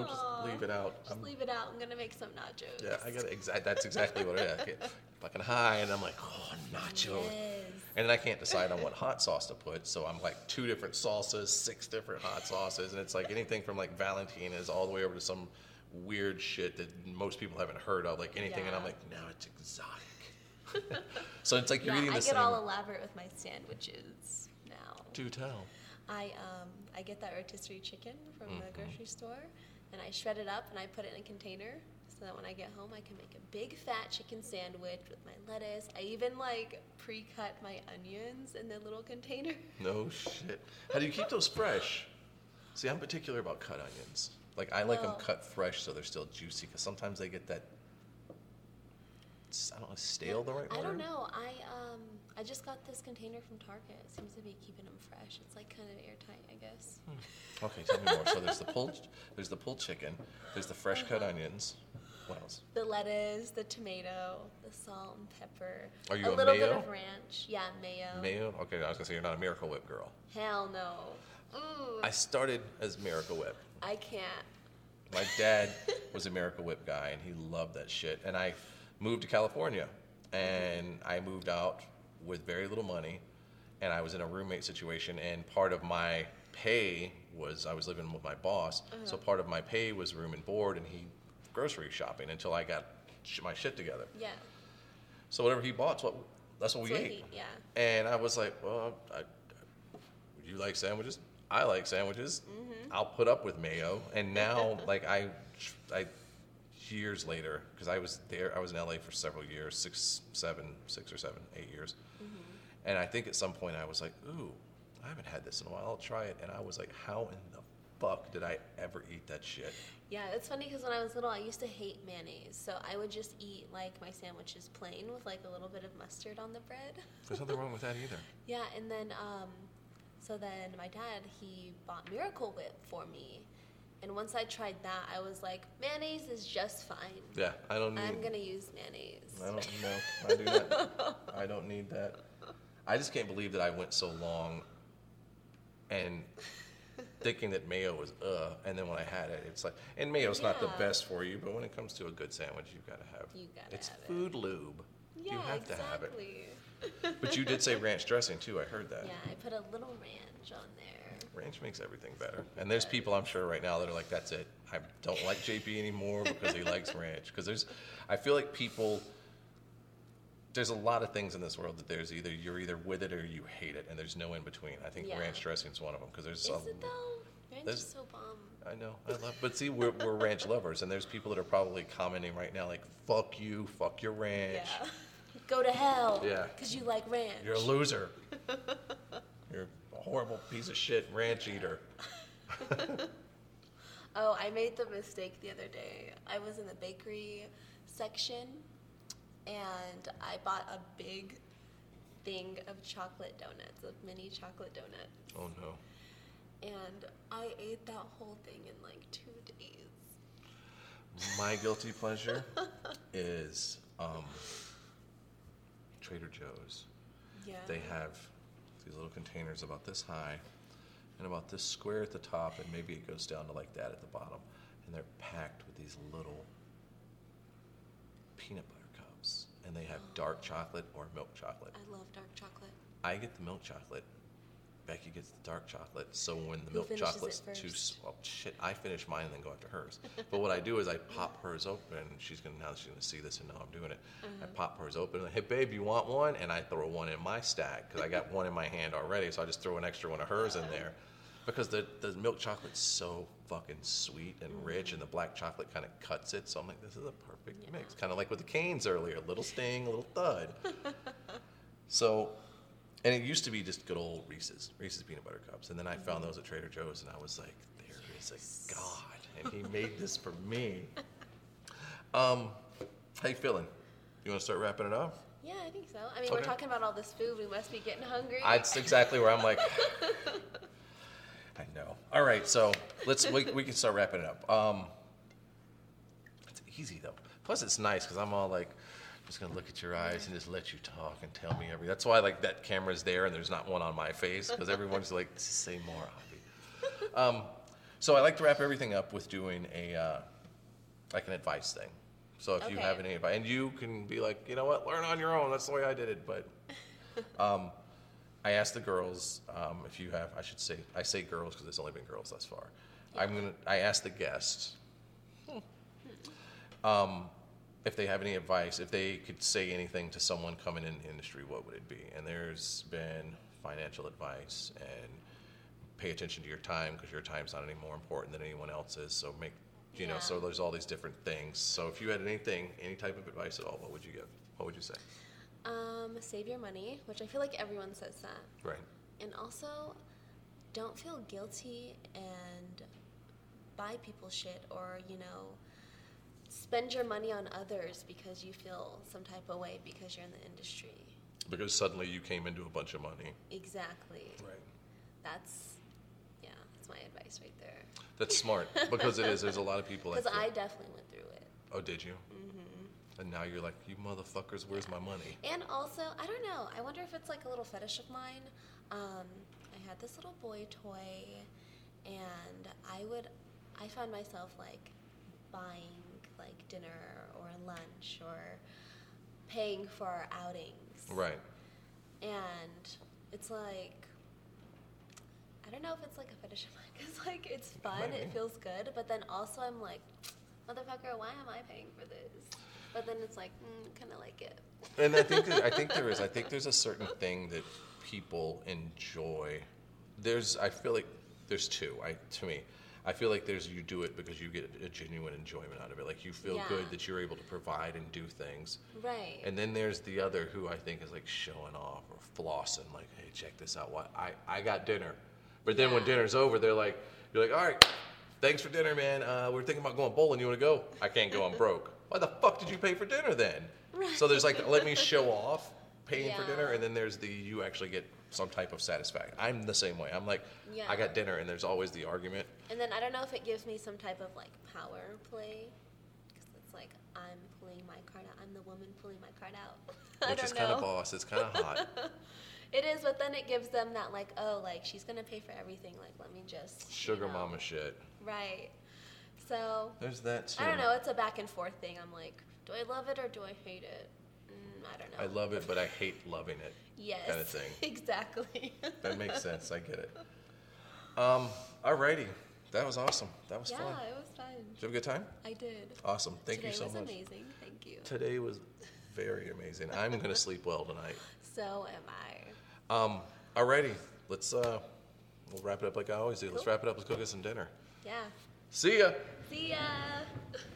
leave it out. Just leave it out. I'm gonna make some nachos. Yeah, I got that's exactly what it is. I get fucking high, and I'm like, oh, nachos. Yes. And then I can't decide on what hot sauce to put, so I'm like 2 different salsas, 6 different hot sauces, and it's like anything from like Valentina's all the way over to some weird shit that most people haven't heard of, like anything, and I'm like, no, it's exotic. So it's like you're eating the same. I get all elaborate with my sandwiches now. Do tell. I get that rotisserie chicken from the grocery store, and I shred it up and I put it in a container so that when I get home I can make a big fat chicken sandwich with my lettuce. I even like pre-cut my onions in the little container. No shit. How do you keep those fresh? See, I'm particular about cut onions. Like I like them cut fresh so they're still juicy, because sometimes they get that, I don't know, stale the right word? I don't know. I just got this container from Target. It seems to be keeping them fresh. It's like kind of airtight, I guess. Okay, tell me more. So there's the pulled chicken, there's the fresh cut onions. What else? The lettuce, the tomato, the salt and pepper. Are you a a little mayo? bit of ranch? Yeah, mayo. Mayo? Okay, I was gonna say you're not a Miracle Whip girl. Hell no. Ooh, I started as Miracle Whip. I can't. My dad was a Miracle Whip guy, and he loved that shit. And I moved to California, and I moved out with very little money, and I was in a roommate situation, and part of my pay was, I was living with my boss, so part of my pay was room and board, and he grocery shopping until I got my shit together. Yeah. So whatever he bought, that's what we ate. Yeah. And I was like, well, would you like sandwiches? I like sandwiches. I'll put up with mayo. And now, like, I years later, because I was in LA for several years, 6 or 7, 8 years. And I think at some point I was like, ooh, I haven't had this in a while. I'll try it. And I was like, how in the fuck did I ever eat that shit? Yeah, it's funny because when I was little, I used to hate mayonnaise. So I would just eat, like, my sandwiches plain with, like, a little bit of mustard on the bread. There's nothing wrong with that either. Yeah, and then, so then my dad, he bought Miracle Whip for me. And once I tried that, I was like, mayonnaise is just fine. Yeah, I'm going to use mayonnaise. I don't know. I do not. I don't need that. I just can't believe that I went so long and thinking that mayo was and then when I had it, it's like, and mayo's not the best for you, but when it comes to a good sandwich, you've got to have it's food lube. Yeah, you have to have it. Exactly. But you did say ranch dressing too. I heard that. Yeah, I put a little ranch on there. Ranch makes everything better. And there's people I'm sure right now that are like, that's it. I don't like JP anymore because he likes ranch. Because I feel like there's a lot of things in this world that you're either with it or you hate it, and there's no in between. I think ranch dressing is one of them, because there's Is it though? Ranch is so bomb. I know, but see, we're ranch lovers, and there's people that are probably commenting right now like, fuck you, fuck your ranch. Yeah. Go to hell. Yeah. Because you like ranch. You're a loser. You're a horrible piece of shit ranch eater. Oh, I made the mistake the other day. I was in the bakery section, and I bought a big thing of chocolate donuts, of mini chocolate donuts. Oh no. And I ate that whole thing in like 2 days. My guilty pleasure is Trader Joe's. Yeah. They have these little containers about this high and about this square at the top, and maybe it goes down to like that at the bottom. And they're packed with these little peanut butter cups. And they have dark chocolate or milk chocolate. I love dark chocolate. I get the milk chocolate. Becky gets the dark chocolate. So when the Who milk finishes chocolate's it too first? well, shit, I finish mine and then go after hers. But what I do is I pop hers open. She's gonna see this and know I'm doing it. I pop hers open. Like, hey babe, you want one? And I throw one in my stack because I got one in my hand already. So I just throw an extra one of hers in there, because the milk chocolate's so fucking sweet and rich, and the black chocolate kind of cuts it. So I'm like, this is a perfect mix. Kind of like with the Canes earlier, a little sting, a little thud. So. And it used to be just good old Reese's peanut butter cups. And then I found those at Trader Joe's, and I was like, there is a God, and he made this for me. How you feeling? You want to start wrapping it up? Yeah, I think so. I mean, we're talking about all this food. We must be getting hungry. That's exactly where I'm like, I know. All right, so we can start wrapping it up. It's easy, though. Plus, it's nice, because I'm all like, just gonna look at your eyes and just let you talk and tell me everything. That's why like that camera's there and there's not one on my face, because everyone's like, say more, Avi. So I like to wrap everything up with doing a like an advice thing. So if you Okay. have any advice, and you can be like, you know what, learn on your own. That's the way I did it. But I asked the girls if you have. I say girls because it's only been girls thus far. Yeah. I asked the guests if they have any advice, if they could say anything to someone coming in the industry, what would it be? And there's been financial advice and pay attention to your time because your time's not any more important than anyone else's. So Yeah. so there's all these different things. So if you had any type of advice at all, what would you give? What would you say? Save your money, which I feel like everyone says that. Right. And also, don't feel guilty and buy people shit or, spend your money on others because you feel some type of way because you're in the industry. Because suddenly you came into a bunch of money. Exactly. Right. That's my advice right there. That's smart because it is. There's a lot of people. Because I definitely went through it. Oh, did you? Mm-hmm. And now you're like, you motherfuckers, where's my money? And also, I don't know. I wonder if it's like a little fetish of mine. I had this little boy toy, and I found myself like buying like dinner or lunch or paying for our outings. Right. And it's like, I don't know if it's like a fetish of mine because like it's fun, it feels good, but then also I'm like, motherfucker, why am I paying for this? But then it's like, kind of like it. And I think there is. I think there's a certain thing that people enjoy. I feel like there's two. To me, I feel like you do it because you get a genuine enjoyment out of it. Like you feel good that you're able to provide and do things. Right. And then there's the other who I think is like showing off or flossing. Like, hey, check this out. I got dinner. But then when dinner's over, you're like, all right, thanks for dinner, man. We're thinking about going bowling. You want to go? I can't go. I'm broke. Why the fuck did you pay for dinner then? Right. So there's like, let me show off paying for dinner, and then there's you actually get some type of satisfaction. I'm the same way. I'm like, I got dinner, and there's always the argument. And then I don't know if it gives me some type of like power play, because it's like I'm pulling my card out. I'm the woman pulling my card out. Which is kind of boss. It's kind of hot. It is, but then it gives them that like, oh, like she's gonna pay for everything. Like let me just Sugar mama shit. Right. So there's that too. I don't know. It's a back and forth thing. I'm like, do I love it or do I hate it? I don't know. I love it, but I hate loving it. Yes. Kind of thing. Exactly. That makes sense. I get it. Alrighty. That was awesome. That was fun. Yeah, it was fun. Did you have a good time? I did. Awesome. Thank you so much. Today was amazing. Thank you. Today was very amazing. I'm going to sleep well tonight. So am I. Alrighty. Let's we'll wrap it up like I always do. Let's wrap it up. Let's go get some dinner. Yeah. See ya. See ya.